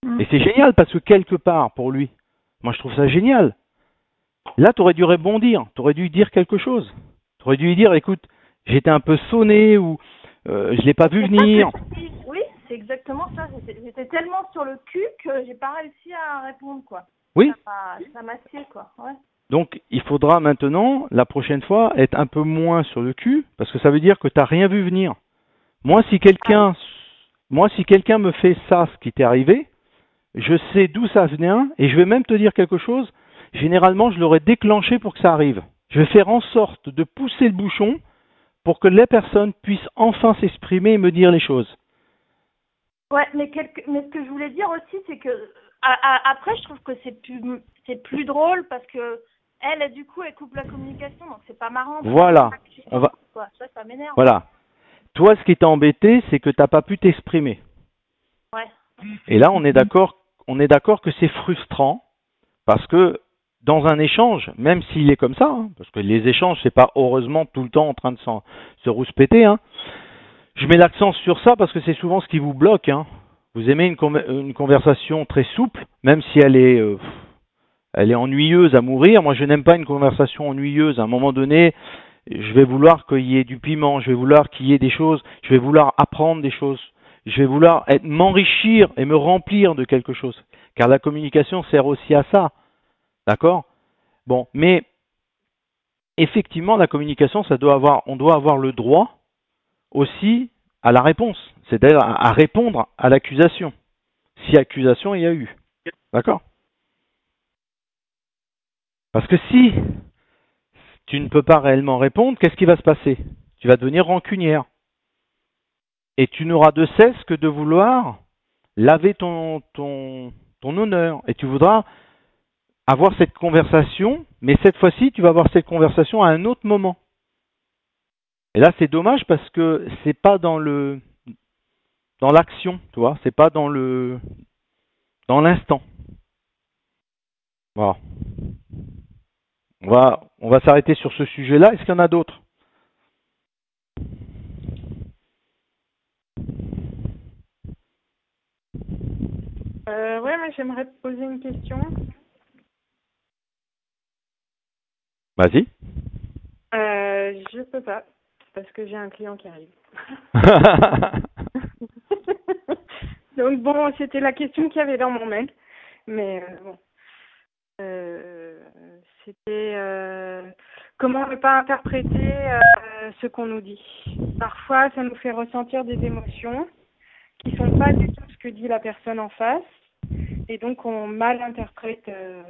Mm. Et c'est génial parce que quelque part, pour lui, moi je trouve ça génial. Là, tu aurais dû rebondir, tu aurais dû dire quelque chose. Tu aurais dû lui dire, écoute, j'étais un peu sonné ou euh, je l'ai pas vu C'est venir. ça que- Oui, c'est exactement ça. J'étais j'étais tellement sur le cul que j'ai pas réussi à répondre, quoi. Oui. Ça m'a ça m'a scié, quoi. Ouais. Donc, il faudra maintenant, la prochaine fois, être un peu moins sur le cul, parce que ça veut dire que tu n'as rien vu venir. Moi, si quelqu'un, moi, si quelqu'un me fait ça, ce qui t'est arrivé, je sais d'où ça vient, et je vais même te dire quelque chose. Généralement, je l'aurais déclenché pour que ça arrive. Je vais faire en sorte de pousser le bouchon pour que les personnes puissent enfin s'exprimer et me dire les choses. Ouais, mais, quelque... mais ce que je voulais dire aussi, c'est que à, à, après, je trouve que c'est plus c'est plus drôle parce que elle, du coup, elle coupe la communication, donc c'est pas marrant. Voilà. On va. Quoi. Ça, ça m'énerve. Voilà. Toi, ce qui t'a embêté, c'est que tu n'as pas pu t'exprimer. Ouais. Et là, on est d'accord, on est d'accord que c'est frustrant parce que dans un échange, même s'il est comme ça, hein, parce que les échanges, c'est pas heureusement tout le temps en train de se rouspéter. Hein, je mets l'accent sur ça parce que c'est souvent ce qui vous bloque. Hein. Vous aimez une, con- une conversation très souple, même si elle est, euh, elle est ennuyeuse à mourir. Moi, je n'aime pas une conversation ennuyeuse. À un moment donné, je vais vouloir qu'il y ait du piment, je vais vouloir qu'il y ait des choses, je vais vouloir apprendre des choses, je vais vouloir être, m'enrichir et me remplir de quelque chose. Car la communication sert aussi à ça. D'accord? Bon, mais effectivement, la communication, ça doit avoir, on doit avoir le droit aussi à la réponse, c'est-à-dire à, à répondre à l'accusation, si accusation il y a eu. D'accord? Parce que si tu ne peux pas réellement répondre, qu'est-ce qui va se passer? Tu vas devenir rancunière. Et tu n'auras de cesse que de vouloir laver ton, ton, ton honneur. Et tu voudras avoir cette conversation, mais cette fois-ci, tu vas avoir cette conversation à un autre moment. Et là, c'est dommage parce que c'est pas dans le dans l'action, tu vois, c'est pas dans le dans l'instant. Voilà. On va on va s'arrêter sur ce sujet-là. Est-ce qu'il y en a d'autres? Euh, ouais, mais j'aimerais te poser une question. Vas-y. Euh, je peux pas, parce que j'ai un client qui arrive. Donc bon, c'était la question qu'il y avait dans mon mail. Mais euh, bon. Euh, c'était euh, comment ne pas interpréter euh, ce qu'on nous dit. Parfois, ça nous fait ressentir des émotions qui sont pas du tout ce que dit la personne en face. Et donc, on mal interprète... Euh,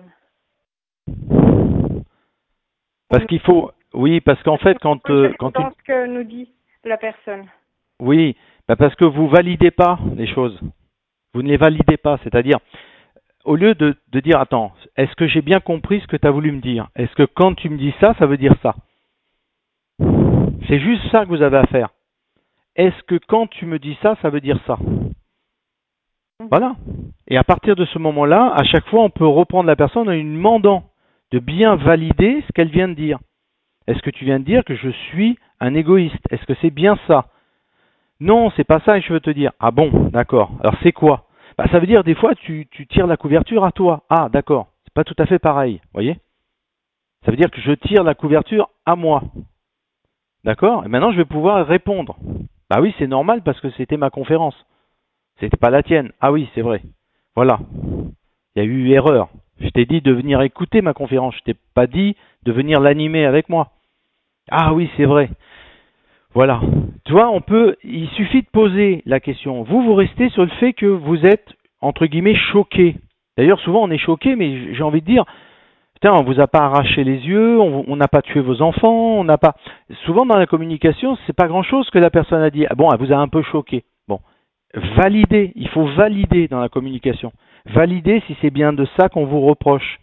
Parce qu'il faut, oui, parce qu'en fait, quand, euh, quand dans il... ce que nous dit la personne. Oui, bah parce que vous validez pas les choses. Vous ne les validez pas, c'est-à-dire, au lieu de, de dire, attends, est-ce que j'ai bien compris ce que tu as voulu me dire? Est-ce que quand tu me dis ça, ça veut dire ça? C'est juste ça que vous avez à faire. Est-ce que quand tu me dis ça, ça veut dire ça? Voilà. Et à partir de ce moment-là, à chaque fois, on peut reprendre la personne en lui demandant de bien valider ce qu'elle vient de dire. Est-ce que tu viens de dire que je suis un égoïste? Est-ce que c'est bien ça? Non, c'est pas ça et je veux te dire. Ah bon, d'accord. Alors c'est quoi? Bah, ça veut dire des fois tu, tu tires la couverture à toi. Ah d'accord, c'est pas tout à fait pareil, voyez? Ça veut dire que je tire la couverture à moi. D'accord? Et maintenant je vais pouvoir répondre. Bah oui, c'est normal parce que c'était ma conférence. C'était pas la tienne. Ah oui, c'est vrai. Voilà. Il y a eu erreur. Je t'ai dit de venir écouter ma conférence. Je t'ai pas dit de venir l'animer avec moi. Ah oui, c'est vrai. Voilà. Tu vois, on peut, il suffit de poser la question. Vous, vous restez sur le fait que vous êtes, entre guillemets, choqué. D'ailleurs, souvent on est choqué, mais j'ai envie de dire, putain, on vous a pas arraché les yeux, on n'a pas tué vos enfants, on n'a pas. Souvent dans la communication, c'est pas grand-chose que la personne a dit. Ah bon, elle vous a un peu choqué. Bon, valider. Il faut valider dans la communication. Valider si c'est bien de ça qu'on vous reproche.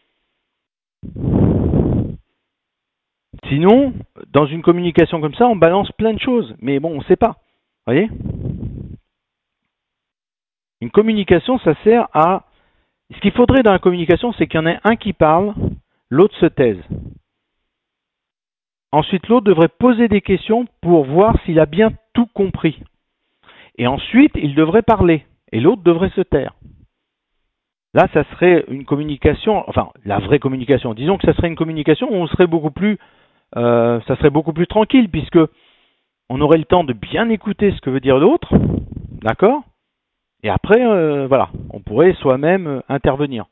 Sinon, dans une communication comme ça, on balance plein de choses, mais bon, on ne sait pas. Vous voyez? Une communication, ça sert à... Ce qu'il faudrait dans la communication, c'est qu'il y en ait un qui parle, l'autre se taise. Ensuite, l'autre devrait poser des questions pour voir s'il a bien tout compris. Et ensuite, il devrait parler, et l'autre devrait se taire. Là, ça serait une communication, enfin, la vraie communication. Disons que ça serait une communication où on serait beaucoup plus, euh, ça serait beaucoup plus tranquille, puisque on aurait le temps de bien écouter ce que veut dire l'autre, d'accord? Et après, euh, voilà, on pourrait soi-même euh, intervenir.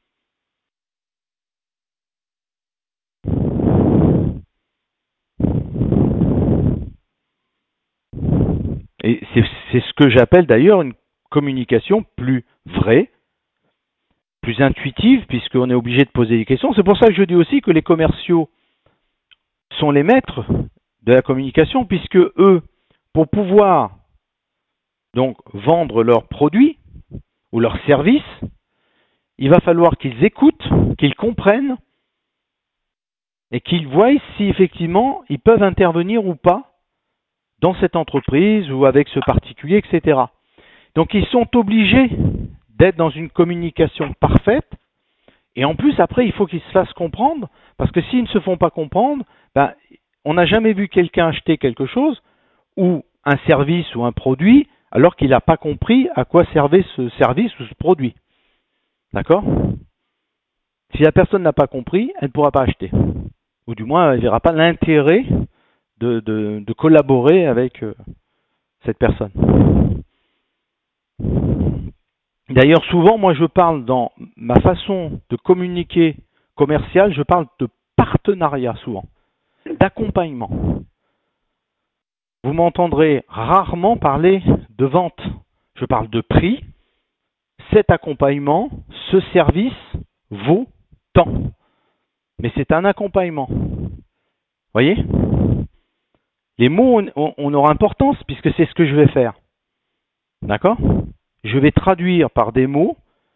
Et c'est, c'est ce que j'appelle d'ailleurs une communication plus vraie, plus intuitive, puisqu'on est obligé de poser des questions. C'est pour ça que je dis aussi que les commerciaux sont les maîtres de la communication, puisque eux, pour pouvoir donc vendre leurs produits ou leurs services, il va falloir qu'ils écoutent, qu'ils comprennent et qu'ils voient si effectivement ils peuvent intervenir ou pas dans cette entreprise ou avec ce particulier, et cetera. Donc ils sont obligés d'être dans une communication parfaite, et en plus après il faut qu'ils se fassent comprendre, parce que s'ils ne se font pas comprendre, ben, on n'a jamais vu quelqu'un acheter quelque chose ou un service ou un produit alors qu'il n'a pas compris à quoi servait ce service ou ce produit. D'accord? Si la personne n'a pas compris, elle ne pourra pas acheter. Ou du moins, elle ne verra pas l'intérêt de, de, de collaborer avec euh, cette personne. D'ailleurs, souvent, moi, je parle dans ma façon de communiquer commercial, je parle de partenariat souvent, d'accompagnement. Vous m'entendrez rarement parler de vente. Je parle de prix. Cet accompagnement, ce service vaut tant. Mais c'est un accompagnement. Vous voyez? Les mots ont, ont leur importance puisque c'est ce que je vais faire. D'accord? Je vais traduire par des mots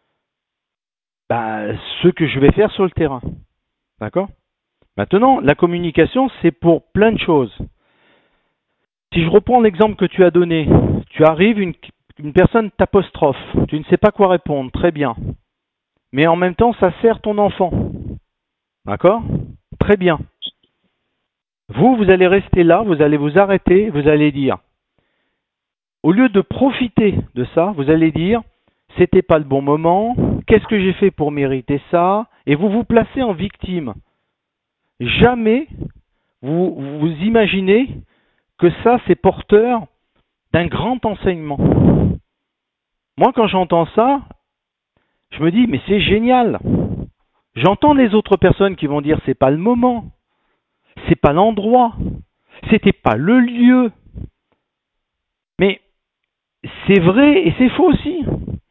bah, ce que je vais faire sur le terrain. D'accord? Maintenant, la communication, c'est pour plein de choses. Si je reprends l'exemple que tu as donné, tu arrives, une, une personne t'apostrophe, tu ne sais pas quoi répondre, très bien. Mais en même temps, ça sert ton enfant. D'accord? Très bien. Vous, vous allez rester là, vous allez vous arrêter, vous allez dire, au lieu de profiter de ça, vous allez dire, c'était pas le bon moment, qu'est-ce que j'ai fait pour mériter ça? Et vous vous placez en victime. Jamais vous vous imaginez que ça, c'est porteur d'un grand enseignement. Moi, quand j'entends ça, je me dis, mais c'est génial. J'entends les autres personnes qui vont dire, c'est pas le moment, c'est pas l'endroit, c'était pas le lieu. Mais c'est vrai et c'est faux aussi.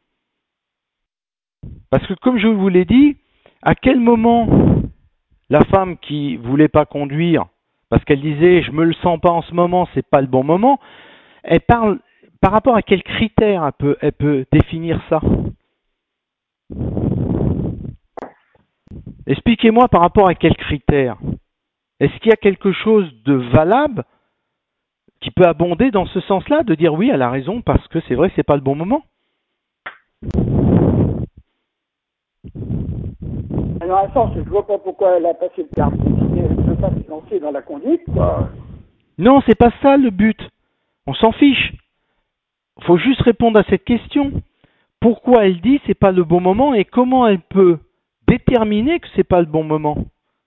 Parce que comme je vous l'ai dit, à quel moment la femme qui voulait pas conduire, parce qu'elle disait, je me le sens pas en ce moment, c'est pas le bon moment, elle parle par rapport à quels critères elle peut, elle peut définir ça? Expliquez-moi par rapport à quels critères. Est-ce qu'il y a quelque chose de valable qui peut abonder dans ce sens-là, de dire oui, elle a raison parce que c'est vrai que c'est pas le bon moment? Alors, à un sens, je vois pas pourquoi elle a passé le permis si elle ne veut pas se lancer dans la conduite, quoi. Non, c'est pas ça le but. On s'en fiche. Il faut juste répondre à cette question. Pourquoi elle dit c'est pas le bon moment et comment elle peut déterminer que c'est pas le bon moment?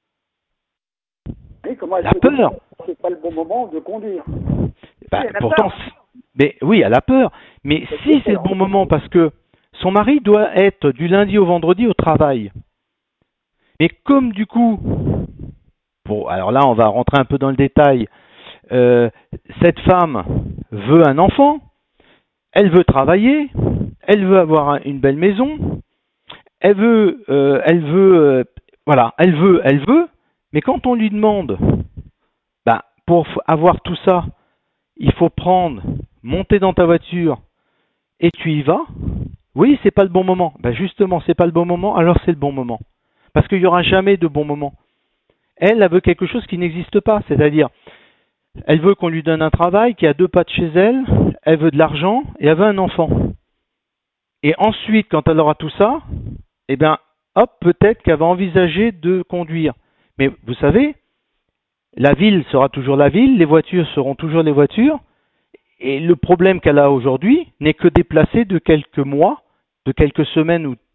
Oui, comment elle La peut peur. dire que c'est pas le bon moment de conduire. Bah, elle a pourtant, peur. mais oui, elle a peur. Mais Elle si a c'est le peur. bon moment, parce que son mari doit être du lundi au vendredi au travail. Mais comme du coup, bon, alors là, on va rentrer un peu dans le détail. Euh, cette femme veut un enfant, elle veut travailler, elle veut avoir une belle maison, elle veut, euh, elle veut, euh, voilà, elle veut, elle veut. Mais quand on lui demande, bah, pour avoir tout ça, il faut prendre, monter dans ta voiture et tu y vas. Oui, c'est pas le bon moment. Ben justement, c'est pas le bon moment, alors c'est le bon moment. Parce qu'il n'y aura jamais de bon moment. Elle, elle veut quelque chose qui n'existe pas, c'est-à-dire, elle veut qu'on lui donne un travail qui a deux pattes chez elle, elle veut de l'argent et elle veut un enfant. Et ensuite, quand elle aura tout ça, eh bien, hop, peut-être qu'elle va envisager de conduire. Mais vous savez, la ville sera toujours la ville, les voitures seront toujours les voitures, et le problème qu'elle a aujourd'hui n'est que déplacé de quelques mois, de quelques semaines ou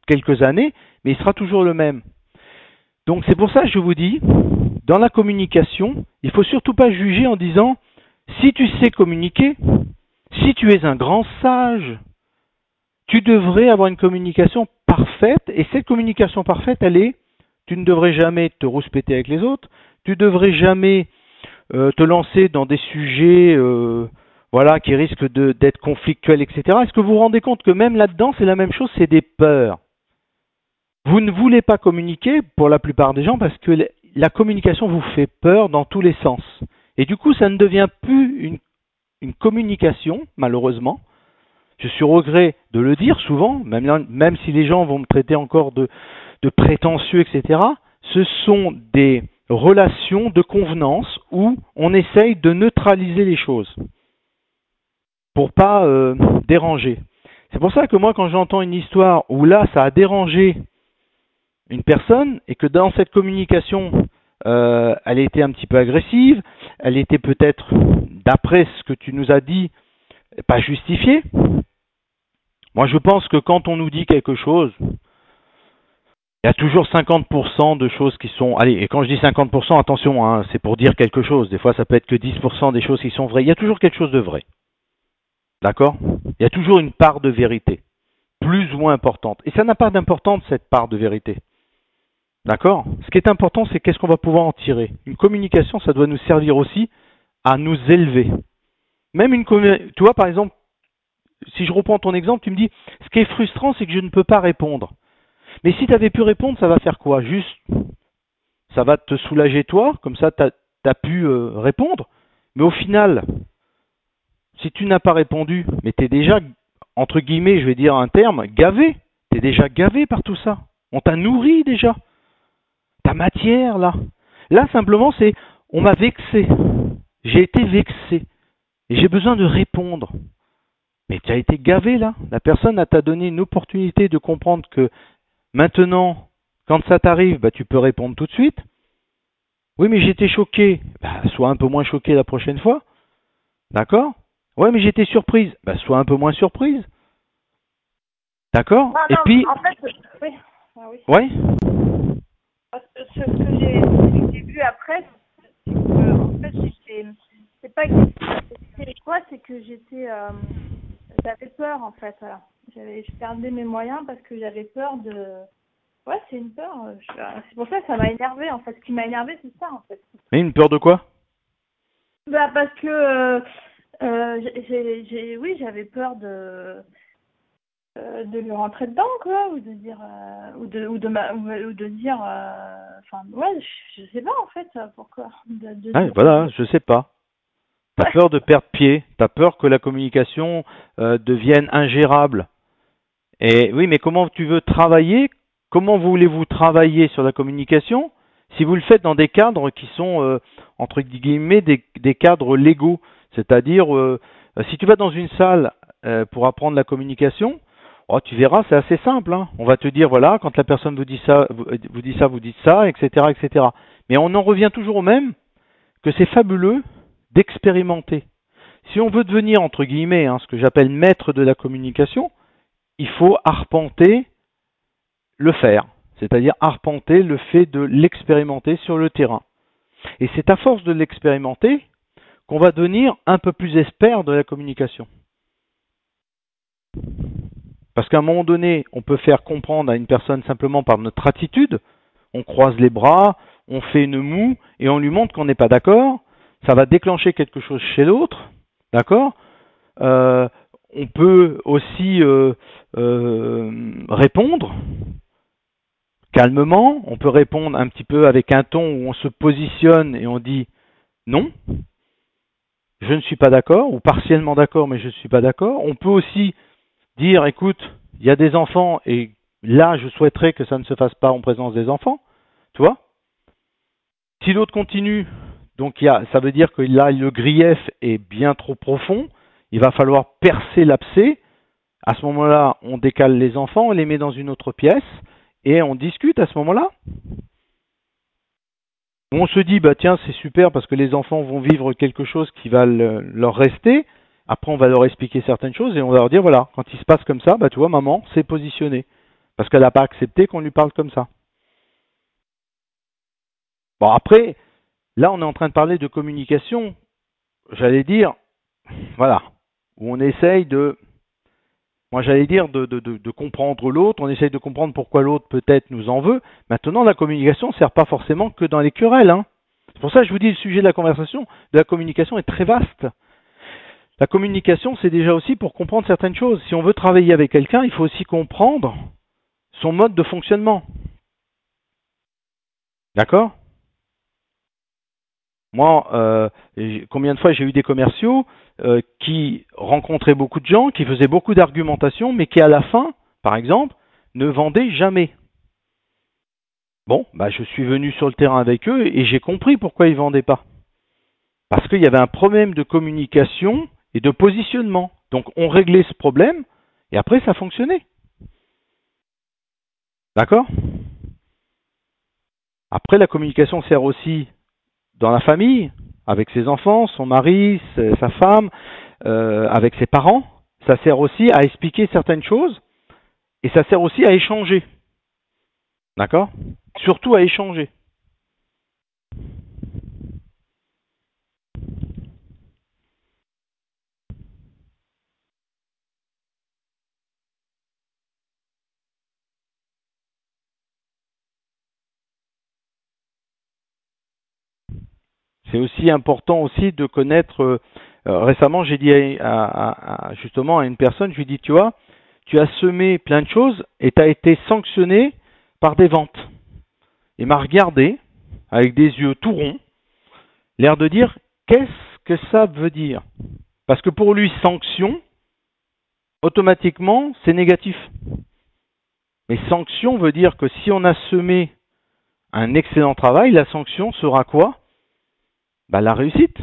quelques années, mais il sera toujours le même. Donc c'est pour ça que je vous dis, dans la communication, il ne faut surtout pas juger en disant si tu sais communiquer, si tu es un grand sage, tu devrais avoir une communication parfaite, et cette communication parfaite, elle est, tu ne devrais jamais te rouspéter avec les autres, tu ne devrais jamais euh, te lancer dans des sujets euh, voilà, qui risquent de, d'être conflictuels, et cetera. Est-ce que vous vous rendez compte que même là-dedans, c'est la même chose, c'est des peurs. Vous ne voulez pas communiquer pour la plupart des gens parce que la communication vous fait peur dans tous les sens. Et du coup, ça ne devient plus une, une communication, malheureusement. Je suis au regret de le dire souvent, même, même si les gens vont me traiter encore de, de prétentieux, et cetera. Ce sont des relations de convenance où on essaye de neutraliser les choses pour pas euh, déranger. C'est pour ça que moi, quand j'entends une histoire où là, ça a dérangé une personne et que dans cette communication, euh, elle était un petit peu agressive, elle était peut-être, d'après ce que tu nous as dit, pas justifiée. Moi, je pense que quand on nous dit quelque chose, il y a toujours cinquante pour cent de choses qui sont... Allez, et quand je dis cinquante pour cent, attention, hein, c'est pour dire quelque chose. Des fois, ça peut être que dix pour cent des choses qui sont vraies. Il y a toujours quelque chose de vrai. D'accord ? Il y a toujours une part de vérité, plus ou moins importante. Et ça n'a pas d'importance, cette part de vérité. D'accord ? Ce qui est important, c'est qu'est-ce qu'on va pouvoir en tirer. Une communication, ça doit nous servir aussi à nous élever. Même une communication... Tu vois, par exemple, si je reprends ton exemple, tu me dis, ce qui est frustrant, c'est que je ne peux pas répondre. Mais si tu avais pu répondre, ça va faire quoi ? Juste, ça va te soulager toi, comme ça tu as pu euh, répondre. Mais au final, si tu n'as pas répondu, mais tu es déjà, entre guillemets, je vais dire un terme, gavé. Tu es déjà gavé par tout ça. On t'a nourri déjà. Ta matière, là. Là, simplement, c'est, on m'a vexé. J'ai été vexé. Et j'ai besoin de répondre. Mais tu as été gavé, là. La personne t'a donné une opportunité de comprendre que maintenant, quand ça t'arrive, bah, tu peux répondre tout de suite. Oui, mais j'étais choqué. Bah, sois un peu moins choqué la prochaine fois. D'accord ? Ouais, mais j'étais surprise. Bah, sois un peu moins surprise. D'accord ? Non, Et non, puis... en fait, oui. Ah, oui. Ouais ? Ce que j'ai ce que j'ai vu après, c'est que, en fait, j'étais... C'est pas que c'était quoi, c'est que j'étais... Euh, j'avais peur, en fait, voilà. J'avais, je perdais mes moyens parce que j'avais peur de... Ouais, c'est une peur. Je... C'est pour ça que ça m'a énervé en fait. Ce qui m'a énervé, c'est ça en fait. Mais une peur de quoi ? Bah parce que euh, euh, j'ai, j'ai, oui, j'avais peur de euh, de lui rentrer dedans quoi, ou de dire euh, ou de ou de ma, ou, ou de dire, enfin euh, ouais, je, je sais pas en fait pourquoi. De, de ah, dire... voilà, je sais pas. T'as peur de perdre pied. T'as peur que la communication euh, devienne ingérable. Et oui, mais comment tu veux travailler ? Comment voulez-vous travailler sur la communication si vous le faites dans des cadres qui sont, euh, entre guillemets, des, des cadres légaux ? C'est-à-dire, euh, si tu vas dans une salle euh, pour apprendre la communication, oh, tu verras, c'est assez simple. Hein. On va te dire, voilà, quand la personne vous dit ça, vous, vous dit ça, vous dites ça, et cetera, et cetera. Mais on en revient toujours au même, que c'est fabuleux d'expérimenter. Si on veut devenir, entre guillemets, hein, ce que j'appelle maître de la communication, il faut arpenter le faire, c'est-à-dire arpenter le fait de l'expérimenter sur le terrain. Et c'est à force de l'expérimenter qu'on va devenir un peu plus expert de la communication. Parce qu'à un moment donné, on peut faire comprendre à une personne simplement par notre attitude, on croise les bras, on fait une moue et on lui montre qu'on n'est pas d'accord, ça va déclencher quelque chose chez l'autre, d'accord ? euh, On peut aussi euh, euh, répondre calmement, on peut répondre un petit peu avec un ton où on se positionne et on dit non, je ne suis pas d'accord, ou partiellement d'accord mais je ne suis pas d'accord. On peut aussi dire écoute, il y a des enfants et là je souhaiterais que ça ne se fasse pas en présence des enfants, tu vois. Si l'autre continue, donc il y a, ça veut dire que là le grief est bien trop profond, il va falloir percer l'abcès. À ce moment-là, on décale les enfants, on les met dans une autre pièce et on discute à ce moment-là. On se dit, bah tiens, c'est super parce que les enfants vont vivre quelque chose qui va le, leur rester. Après, on va leur expliquer certaines choses et on va leur dire, voilà, quand il se passe comme ça, bah tu vois, maman s'est positionnée. Parce qu'elle n'a pas accepté qu'on lui parle comme ça. Bon, après, là, on est en train de parler de communication, j'allais dire, voilà, où on essaye de, moi j'allais dire, de, de, de, de comprendre l'autre, on essaye de comprendre pourquoi l'autre peut-être nous en veut. Maintenant, la communication ne sert pas forcément que dans les querelles, hein. C'est pour ça que je vous dis, le sujet de la conversation, de la communication est très vaste. La communication, c'est déjà aussi pour comprendre certaines choses. Si on veut travailler avec quelqu'un, il faut aussi comprendre son mode de fonctionnement. D'accord ? Moi, euh, combien de fois j'ai eu des commerciaux euh, qui rencontraient beaucoup de gens, qui faisaient beaucoup d'argumentation, mais qui à la fin, par exemple, ne vendaient jamais. Bon, bah, je suis venu sur le terrain avec eux et j'ai compris pourquoi ils ne vendaient pas. Parce qu'il y avait un problème de communication et de positionnement. Donc on réglait ce problème et après ça fonctionnait. D'accord ? Après, la communication sert aussi dans la famille, avec ses enfants, son mari, sa femme, euh, avec ses parents. Ça sert aussi à expliquer certaines choses et ça sert aussi à échanger. D'accord ? Surtout à échanger. C'est aussi important aussi de connaître. Euh, euh, récemment, j'ai dit à, à, à, justement à une personne, je lui ai dit, tu vois, tu as semé plein de choses et tu as été sanctionné par des ventes. Il m'a regardé avec des yeux tout ronds, l'air de dire, qu'est-ce que ça veut dire ? Parce que pour lui, sanction, automatiquement, c'est négatif. Mais sanction veut dire que si on a semé un excellent travail, la sanction sera quoi ? Bah, la réussite.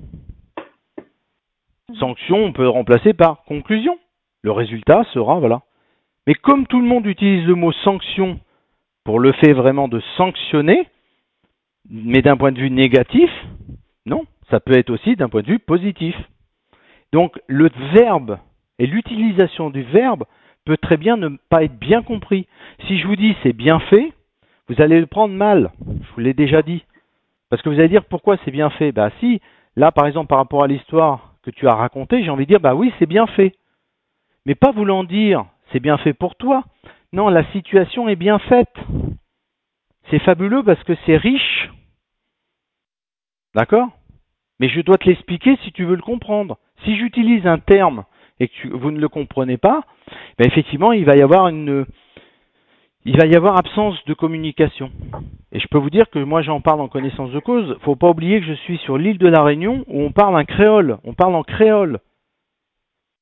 Sanction, on peut remplacer par conclusion. Le résultat sera, voilà. Mais comme tout le monde utilise le mot sanction pour le fait vraiment de sanctionner, mais d'un point de vue négatif, non, ça peut être aussi d'un point de vue positif. Donc le verbe et l'utilisation du verbe peut très bien ne pas être bien compris. Si je vous dis c'est bien fait, vous allez le prendre mal, je vous l'ai déjà dit. Parce que vous allez dire pourquoi c'est bien fait. Bah si, là par exemple par rapport à l'histoire que tu as racontée, j'ai envie de dire bah oui c'est bien fait. Mais pas voulant dire c'est bien fait pour toi. Non, la situation est bien faite. C'est fabuleux parce que c'est riche. D'accord ? Mais je dois te l'expliquer si tu veux le comprendre. Si j'utilise un terme et que tu, vous ne le comprenez pas, ben effectivement, il va y avoir une, il va y avoir absence de communication. Et je peux vous dire que moi, j'en parle en connaissance de cause. Faut pas oublier que je suis sur l'île de la Réunion où on parle un créole. On parle en créole. D'accord ?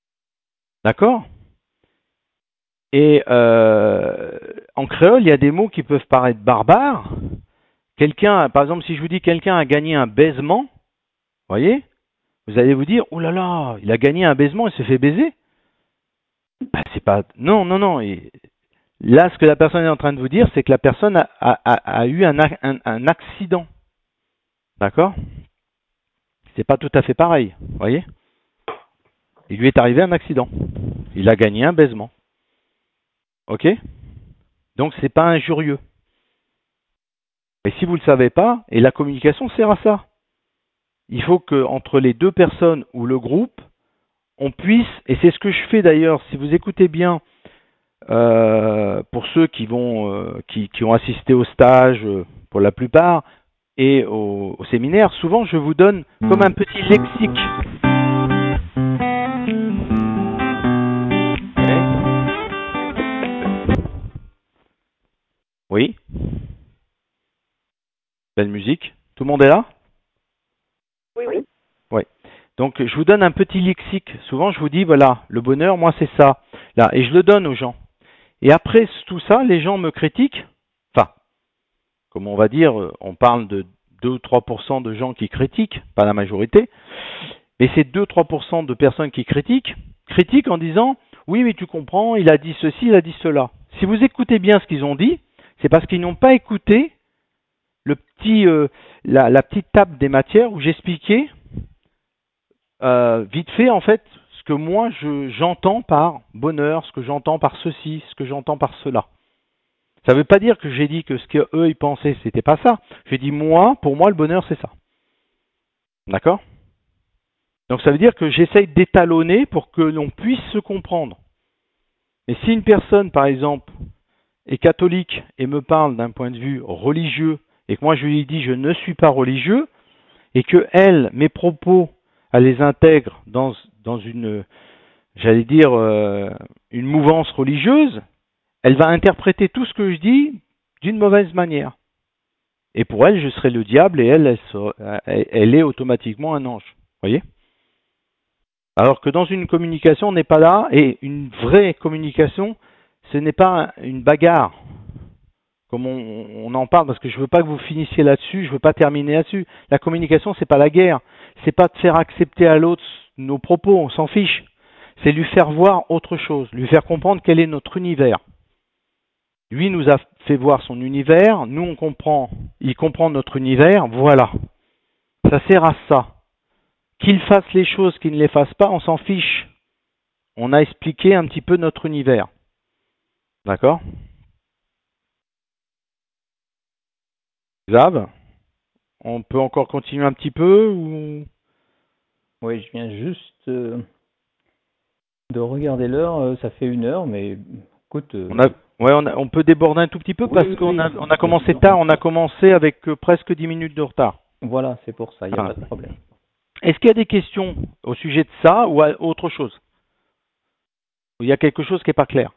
Et euh, en créole, il y a des mots qui peuvent paraître barbares. Quelqu'un, par exemple, si je vous dis quelqu'un a gagné un baisement, voyez, vous allez vous dire, oh là là, il a gagné un baisement, il s'est fait baiser. Ben, c'est pas, non, non, non. Et là, ce que la personne est en train de vous dire, c'est que la personne a, a, a, a eu un, un, un accident, d'accord ? C'est pas tout à fait pareil, voyez ? Il lui est arrivé un accident. Il a gagné un baisement. Ok ? Donc c'est pas injurieux. Mais si vous ne le savez pas, et la communication sert à ça. Il faut que entre les deux personnes ou le groupe, on puisse, et c'est ce que je fais d'ailleurs, si vous écoutez bien, euh, pour ceux qui vont, euh, qui, qui ont assisté au stage, euh, pour la plupart, et au, au séminaire, souvent je vous donne comme un petit lexique. Oui. Belle musique. Tout le monde est là ? Oui, oui. Oui. Donc je vous donne un petit lexique. Souvent je vous dis voilà, le bonheur, moi c'est ça. Là, et je le donne aux gens. Et après tout ça, les gens me critiquent. Enfin, comme on va dire, on parle de deux ou trois pour cent de gens qui critiquent, pas la majorité. Mais ces deux à trois pour cent de personnes qui critiquent, critiquent en disant oui, mais tu comprends, il a dit ceci, il a dit cela. Si vous écoutez bien ce qu'ils ont dit, c'est parce qu'ils n'ont pas écouté le petit, euh, la, la petite table des matières où j'expliquais euh, vite fait en fait ce que moi je, j'entends par bonheur, ce que j'entends par ceci, ce que j'entends par cela. Ça ne veut pas dire que j'ai dit que ce qu'eux ils pensaient, c'était pas ça. J'ai dit moi, pour moi, le bonheur, c'est ça. D'accord? Donc ça veut dire que j'essaye d'étalonner pour que l'on puisse se comprendre. Mais si une personne, par exemple, est catholique et me parle d'un point de vue religieux, et que moi je lui dis je ne suis pas religieux, et que elle, mes propos, elle les intègre dans, dans une, j'allais dire, euh, une mouvance religieuse, elle va interpréter tout ce que je dis d'une mauvaise manière. Et pour elle, je serai le diable et elle, elle, sera, elle, elle est automatiquement un ange. Vous voyez? Alors que dans une communication, on n'est pas là, et une vraie communication, ce n'est pas une bagarre, comme on, on en parle, parce que je ne veux pas que vous finissiez là-dessus, je ne veux pas terminer là-dessus. La communication, c'est pas la guerre, c'est pas de faire accepter à l'autre nos propos, on s'en fiche. C'est lui faire voir autre chose, lui faire comprendre quel est notre univers. Lui nous a fait voir son univers, nous on comprend, il comprend notre univers, voilà. Ça sert à ça. Qu'il fasse les choses, qu'il ne les fasse pas, on s'en fiche. On a expliqué un petit peu notre univers. D'accord? Xav, on peut encore continuer un petit peu ou... Oui, je viens juste euh, de regarder l'heure. euh, Ça fait une heure, mais écoute. euh, on a, ouais, on, a, on peut déborder un tout petit peu Oui, parce oui, qu'on oui. a, on a commencé tard. On a commencé avec euh, presque dix minutes de retard. Voilà, c'est pour ça, il n'y a Ah. pas de problème. Est-ce qu'il y a des questions au sujet de ça ou à autre chose? Ou il y a quelque chose qui n'est pas clair?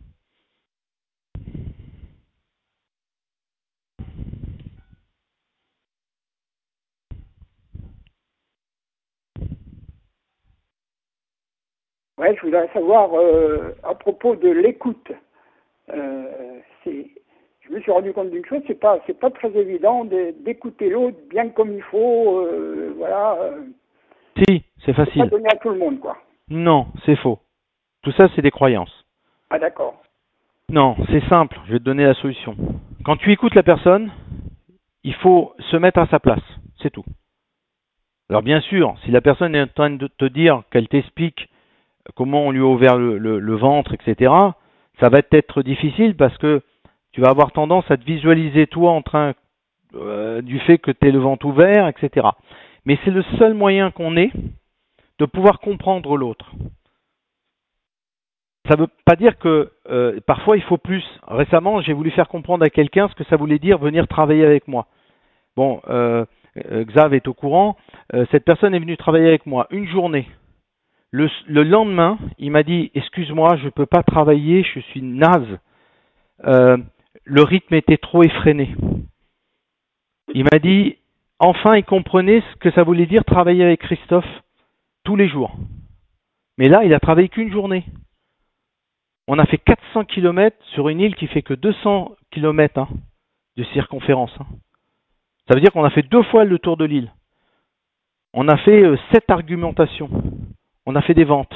Ouais, je voudrais savoir euh, à propos de l'écoute. Euh, c'est, je me suis rendu compte d'une chose, c'est pas, c'est pas très évident de, d'écouter l'autre bien comme il faut. Euh, voilà. Euh, Si, c'est c'est pas facile. donné à tout le monde, quoi. Non, c'est faux. Tout ça, c'est des croyances. Ah d'accord. Non, c'est simple. Je vais te donner la solution. Quand tu écoutes la personne, il faut se mettre à sa place. C'est tout. Alors bien sûr, si la personne est en train de te dire qu'elle t'explique comment on lui a ouvert le, le, le ventre, et cetera, ça va être difficile parce que tu vas avoir tendance à te visualiser toi en train euh, du fait que tu es le ventre ouvert, et cetera. Mais c'est le seul moyen qu'on ait de pouvoir comprendre l'autre. Ça ne veut pas dire que euh, parfois il faut plus. Récemment, j'ai voulu faire comprendre à quelqu'un ce que ça voulait dire venir travailler avec moi. Bon, euh, Xav est au courant, euh, cette personne est venue travailler avec moi une journée. Le, le lendemain, il m'a dit « Excuse-moi, je ne peux pas travailler, je suis naze. Euh, le rythme était trop effréné. » Il m'a dit « Enfin, il comprenait ce que ça voulait dire travailler avec Christophe tous les jours. » Mais là, il a travaillé qu'une journée. On a fait quatre cents kilomètres sur une île qui fait que deux cents kilomètres hein, de circonférence. Hein. Ça veut dire qu'on a fait deux fois le tour de l'île. On a fait euh, sept argumentations. On a fait des ventes.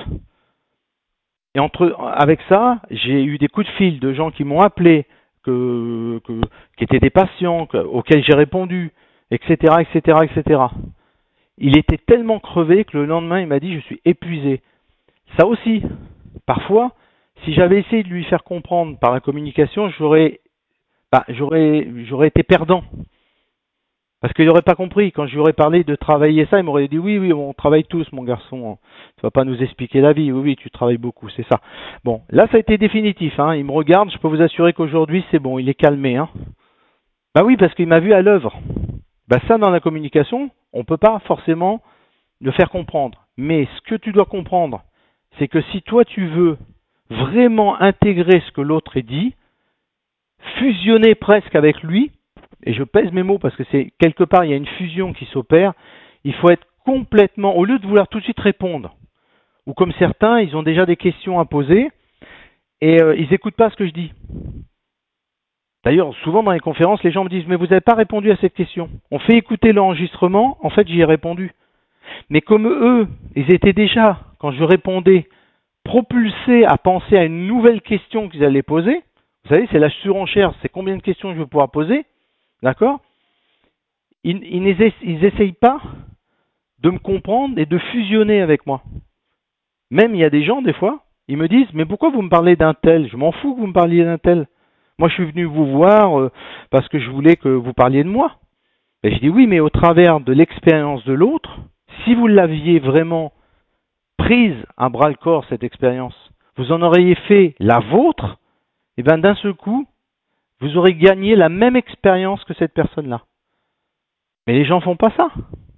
Et entre, avec ça, j'ai eu des coups de fil de gens qui m'ont appelé, que, que, qui étaient des patients, que, auxquels j'ai répondu, et cetera, et cetera, et cetera. Il était tellement crevé que le lendemain, il m'a dit « Je suis épuisé ». Ça aussi, parfois, si j'avais essayé de lui faire comprendre par la communication, j'aurais, bah, j'aurais, j'aurais été perdant. Parce qu'il n'aurait pas compris. Quand je lui aurais parlé de travailler ça, il m'aurait dit oui, oui, on travaille tous, mon garçon. Tu vas pas nous expliquer la vie. Oui, oui, tu travailles beaucoup, c'est ça. Bon, là, ça a été définitif. Hein. Il me regarde, je peux vous assurer qu'aujourd'hui, c'est bon, il est calmé. Hein. Bah oui, parce qu'il m'a vu à l'œuvre. Bah ça, dans la communication, on peut pas forcément le faire comprendre. Mais ce que tu dois comprendre, c'est que si toi, tu veux vraiment intégrer ce que l'autre est dit, fusionner presque avec lui, et je pèse mes mots parce que c'est quelque part il y a une fusion qui s'opère, il faut être complètement, au lieu de vouloir tout de suite répondre, ou comme certains, ils ont déjà des questions à poser, et euh, ils n'écoutent pas ce que je dis. D'ailleurs, souvent dans les conférences, les gens me disent « Mais vous n'avez pas répondu à cette question. » On fait écouter l'enregistrement, en fait j'y ai répondu. Mais comme eux, ils étaient déjà, quand je répondais, propulsés à penser à une nouvelle question qu'ils allaient poser, vous savez, c'est la surenchère, c'est combien de questions je vais pouvoir poser, d'accord? Ils, ils n'essayent pas de me comprendre et de fusionner avec moi. Même il y a des gens, des fois, ils me disent « Mais pourquoi vous me parlez d'un tel? Je m'en fous que vous me parliez d'un tel. Moi, je suis venu vous voir euh, parce que je voulais que vous parliez de moi. Et je dis oui, mais au travers de l'expérience de l'autre, si vous l'aviez vraiment prise à bras-le-corps, cette expérience, vous en auriez fait la vôtre, et bien d'un seul coup, vous aurez gagné la même expérience que cette personne-là. Mais les gens font pas ça.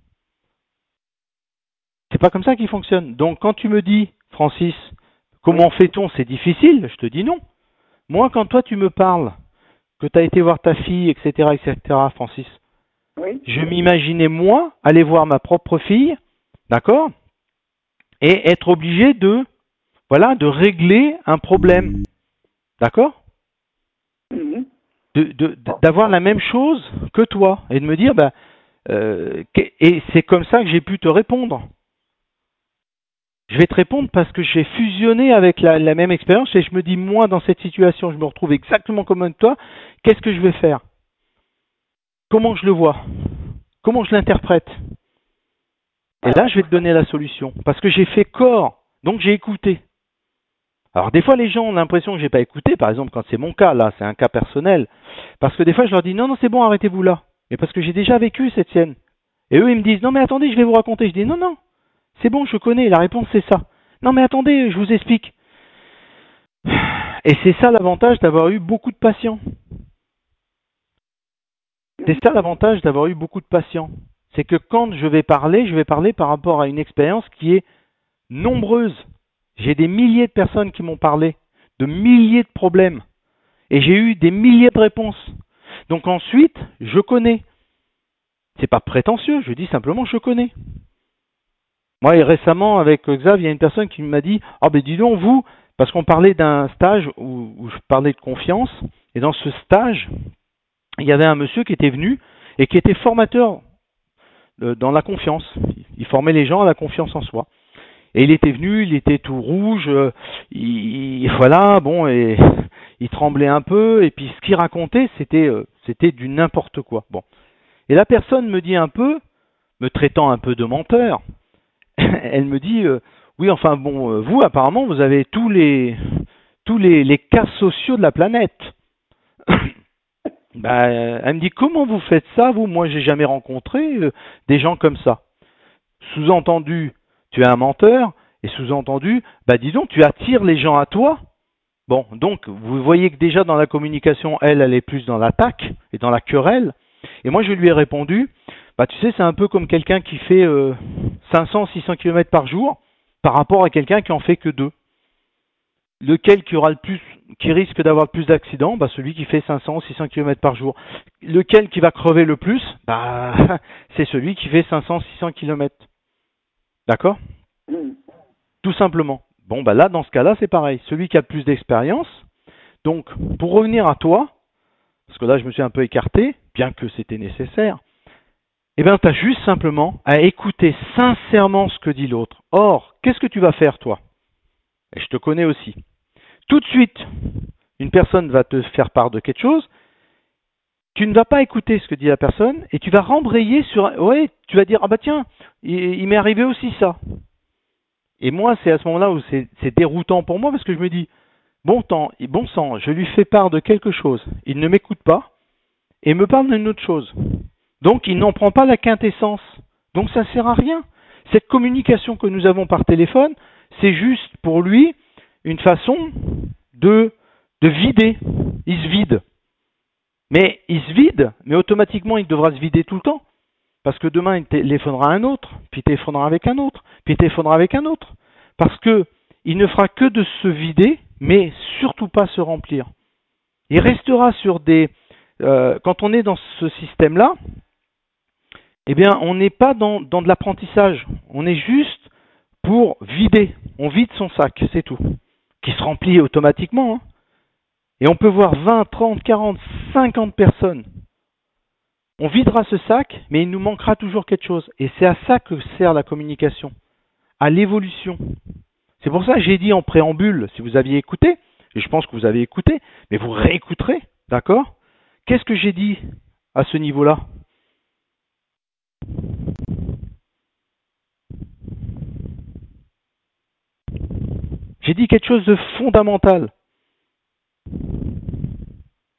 C'est pas comme ça qu'ils fonctionnent. Donc quand tu me dis, Francis, comment fait-on? C'est difficile, je te dis non. Moi, quand toi tu me parles, que tu as été voir ta fille, et cetera, et cetera, Francis, Oui. je m'imaginais moi aller voir ma propre fille, d'accord, et être obligé de, voilà, de régler un problème, d'accord, Mhm. de, de, d'avoir la même chose que toi et de me dire, bah, euh, et c'est comme ça que j'ai pu te répondre. Je vais te répondre parce que j'ai fusionné avec la, la même expérience et je me dis, moi, dans cette situation, je me retrouve exactement comme toi, qu'est-ce que je vais faire? Comment je le vois? Comment je l'interprète? Et là, je vais te donner la solution. Parce que j'ai fait corps, donc j'ai écouté. Alors des fois, les gens ont l'impression que j'ai pas écouté, par exemple, quand c'est mon cas, là, c'est un cas personnel. Parce que des fois, je leur dis, non, non, c'est bon, arrêtez-vous là. Mais parce que j'ai déjà vécu cette scène. Et eux, ils me disent, non, mais attendez, je vais vous raconter. Je dis, non, non, c'est bon, je connais, la réponse, c'est ça. Non, mais attendez, je vous explique. Et c'est ça l'avantage d'avoir eu beaucoup de patients. C'est ça l'avantage d'avoir eu beaucoup de patients. C'est que quand je vais parler, je vais parler par rapport à une expérience qui est nombreuse. J'ai des milliers de personnes qui m'ont parlé, de milliers de problèmes. Et j'ai eu des milliers de réponses. Donc ensuite, je connais. C'est pas prétentieux, je dis simplement je connais. Moi, et récemment, avec Xav, il y a une personne qui m'a dit « Ah ben dis donc, vous, parce qu'on parlait d'un stage où, où je parlais de confiance, et dans ce stage, il y avait un monsieur qui était venu et qui était formateur dans la confiance. Il formait les gens à la confiance en soi. Et il était venu, il était tout rouge, il, il, voilà, bon, et il tremblait un peu, et puis ce qu'il racontait, c'était, euh, c'était du n'importe quoi. Bon. Et la personne me dit un peu, me traitant un peu de menteur, elle me dit, euh, oui, enfin bon, euh, vous, apparemment, vous avez tous les tous les, les cas sociaux de la planète. Bah, elle me dit, comment vous faites ça, vous? Moi, j'ai jamais rencontré euh, des gens comme ça. Sous-entendu, tu es un menteur, et sous-entendu, bah dis donc, tu attires les gens à toi. Bon, donc, vous voyez que déjà dans la communication, elle, elle est plus dans l'attaque et dans la querelle. Et moi, je lui ai répondu, bah tu sais, c'est un peu comme quelqu'un qui fait euh, cinq cents, six cents kilomètres par jour par rapport à quelqu'un qui en fait que deux. Lequel qui aura le plus, qui risque d'avoir le plus d'accidents? Bah celui qui fait cinq cents, six cents kilomètres par jour. Lequel qui va crever le plus? Bah c'est celui qui fait cinq cents, six cents kilomètres. D'accord? Mhm. Tout simplement. Bon, bah là, dans ce cas-là, c'est pareil. Celui qui a le plus d'expérience. Donc, pour revenir à toi, parce que là, je me suis un peu écarté, bien que c'était nécessaire, eh bien, tu as juste simplement à écouter sincèrement ce que dit l'autre. Or, qu'est-ce que tu vas faire, toi? Et je te connais aussi. Tout de suite, une personne va te faire part de quelque chose, tu ne vas pas écouter ce que dit la personne, et tu vas rembrayer sur... Ouais, tu vas dire, ah bah tiens, il, il m'est arrivé aussi ça. Et moi, c'est à ce moment-là où c'est, c'est déroutant pour moi, parce que je me dis, bon temps, bon sang, je lui fais part de quelque chose, il ne m'écoute pas, et me parle d'une autre chose. Donc, il n'en prend pas la quintessence. Donc, ça ne sert à rien. Cette communication que nous avons par téléphone, c'est juste pour lui une façon de, de vider. Il se vide. Mais il se vide, mais automatiquement, il devra se vider tout le temps. Parce que demain, il téléphonera à un autre, puis il téléphonera avec un autre, puis il téléphonera avec un autre. Parce que il ne fera que de se vider, mais surtout pas se remplir. Il restera sur des... Euh, quand on est dans ce système-là, eh bien, on n'est pas dans, dans de l'apprentissage. On est juste pour vider. On vide son sac, c'est tout. Qui se remplit automatiquement. Hein. Et on peut voir vingt, trente, quarante, cinquante personnes. On videra ce sac, mais il nous manquera toujours quelque chose. Et c'est à ça que sert la communication. À l'évolution. C'est pour ça que j'ai dit en préambule, si vous aviez écouté, et je pense que vous avez écouté, mais vous réécouterez, d'accord? Qu'est-ce que j'ai dit à ce niveau-là? J'ai dit quelque chose de fondamental.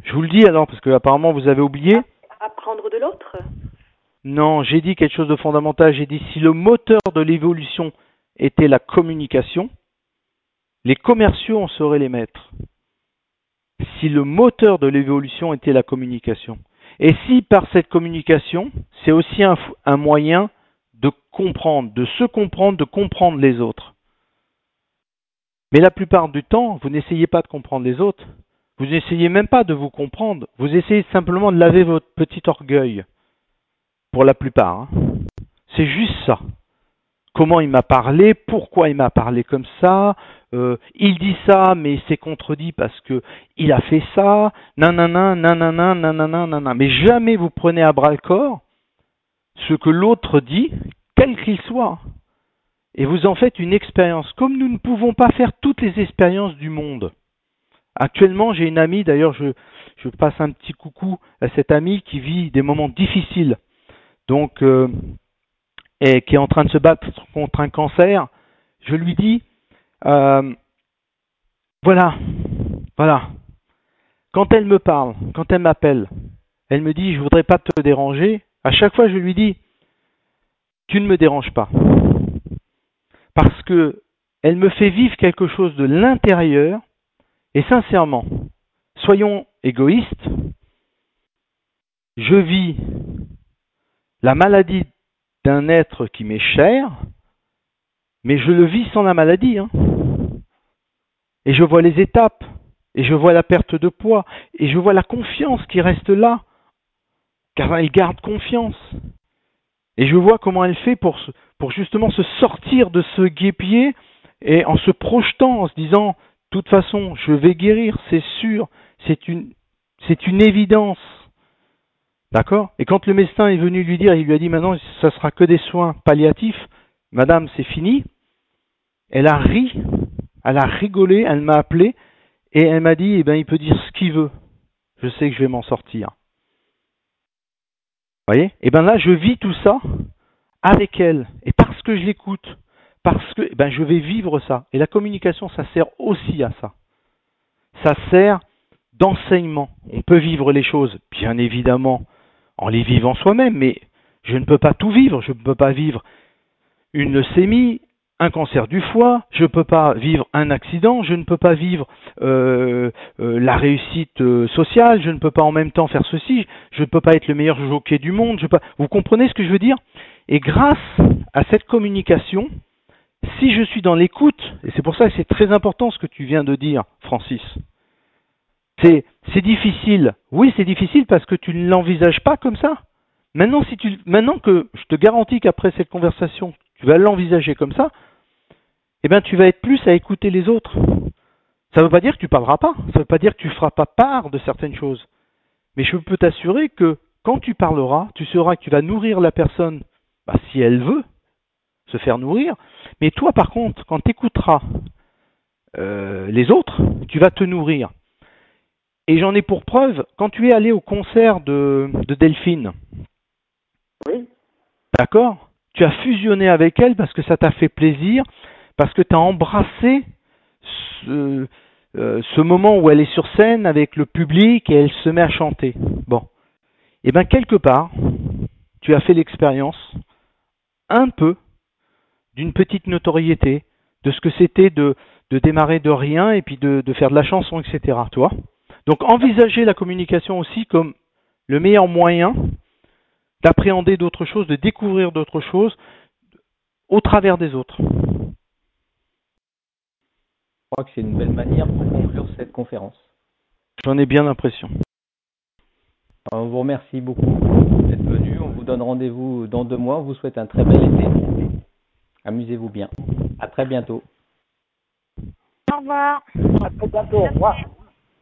Je vous le dis alors, parce que apparemment vous avez oublié. Apprendre de l'autre. Non, j'ai dit quelque chose de fondamental. J'ai dit si le moteur de l'évolution était la communication, les commerciaux en seraient les maîtres. Si le moteur de l'évolution était la communication. Et si par cette communication, c'est aussi un, un moyen de comprendre, de se comprendre, de comprendre les autres. Mais la plupart du temps, vous n'essayez pas de comprendre les autres. Vous n'essayez même pas de vous comprendre. Vous essayez simplement de laver votre petit orgueil. Pour la plupart. Hein. C'est juste ça. Comment il m'a parlé, pourquoi il m'a parlé comme ça, euh, il dit ça, mais c'est contredit parce que il a fait ça, nanana, nanana, nanana, nanana. Mais jamais vous prenez à bras le corps ce que l'autre dit, quel qu'il soit. Et vous en faites une expérience. Comme nous ne pouvons pas faire toutes les expériences du monde. Actuellement, j'ai une amie, d'ailleurs, je, je passe un petit coucou à cette amie qui vit des moments difficiles. Donc, euh, et qui est en train de se battre contre un cancer, je lui dis, euh, voilà, voilà, quand elle me parle, quand elle m'appelle, elle me dit, je voudrais pas te déranger, à chaque fois je lui dis, tu ne me déranges pas. Parce que elle me fait vivre quelque chose de l'intérieur, et sincèrement, soyons égoïstes, je vis la maladie d'un être qui m'est cher, mais je le vis sans la maladie. Hein. Et je vois les étapes, et je vois la perte de poids, et je vois la confiance qui reste là, car elle garde confiance. Et je vois comment elle fait pour, pour justement se sortir de ce guêpier, et en se projetant, en se disant, de toute façon, je vais guérir, c'est sûr, c'est une, c'est une évidence. D'accord ? Et quand le médecin est venu lui dire, il lui a dit maintenant, ça sera que des soins palliatifs, madame, c'est fini, elle a ri, elle a rigolé, elle m'a appelé, et elle m'a dit, eh ben, il peut dire ce qu'il veut, je sais que je vais m'en sortir. Vous voyez ? Et bien là, je vis tout ça avec elle, et parce que je l'écoute, parce que eh ben, je vais vivre ça. Et la communication, ça sert aussi à ça. Ça sert d'enseignement. On peut vivre les choses, bien évidemment, en les vivant soi-même, mais je ne peux pas tout vivre. Je ne peux pas vivre une leucémie, un cancer du foie, je ne peux pas vivre un accident, je ne peux pas vivre euh, euh, la réussite euh, sociale, je ne peux pas en même temps faire ceci, je ne peux pas être le meilleur jockey du monde. Je peux pas... Vous comprenez ce que je veux dire ? Et grâce à cette communication, si je suis dans l'écoute, et c'est pour ça que c'est très important ce que tu viens de dire, Francis, c'est, c'est difficile. Oui, c'est difficile parce que tu ne l'envisages pas comme ça. Maintenant, si tu, maintenant que je te garantis qu'après cette conversation, tu vas l'envisager comme ça, eh bien, tu vas être plus à écouter les autres. Ça ne veut pas dire que tu ne parleras pas. Ça ne veut pas dire que tu ne feras pas part de certaines choses. Mais je peux t'assurer que quand tu parleras, tu sauras que tu vas nourrir la personne, bah, si elle veut se faire nourrir. Mais toi, par contre, quand tu écouteras euh, les autres, tu vas te nourrir. Et j'en ai pour preuve, quand tu es allé au concert de, de Delphine, oui. D'accord ? Tu as fusionné avec elle parce que ça t'a fait plaisir, parce que tu as embrassé ce, euh, ce moment où elle est sur scène avec le public et elle se met à chanter. Bon. Et bien, quelque part, tu as fait l'expérience, un peu, d'une petite notoriété, de ce que c'était de, de démarrer de rien et puis de, de faire de la chanson, et cetera. Tu vois ? Donc, envisager la communication aussi comme le meilleur moyen d'appréhender d'autres choses, de découvrir d'autres choses au travers des autres. Je crois que c'est une belle manière pour conclure cette conférence. J'en ai bien l'impression. Alors, on vous remercie beaucoup d'être venu. On vous donne rendez-vous dans deux mois. On vous souhaite un très bel été. Amusez-vous bien. À très bientôt. Au revoir. À très bientôt. Au revoir.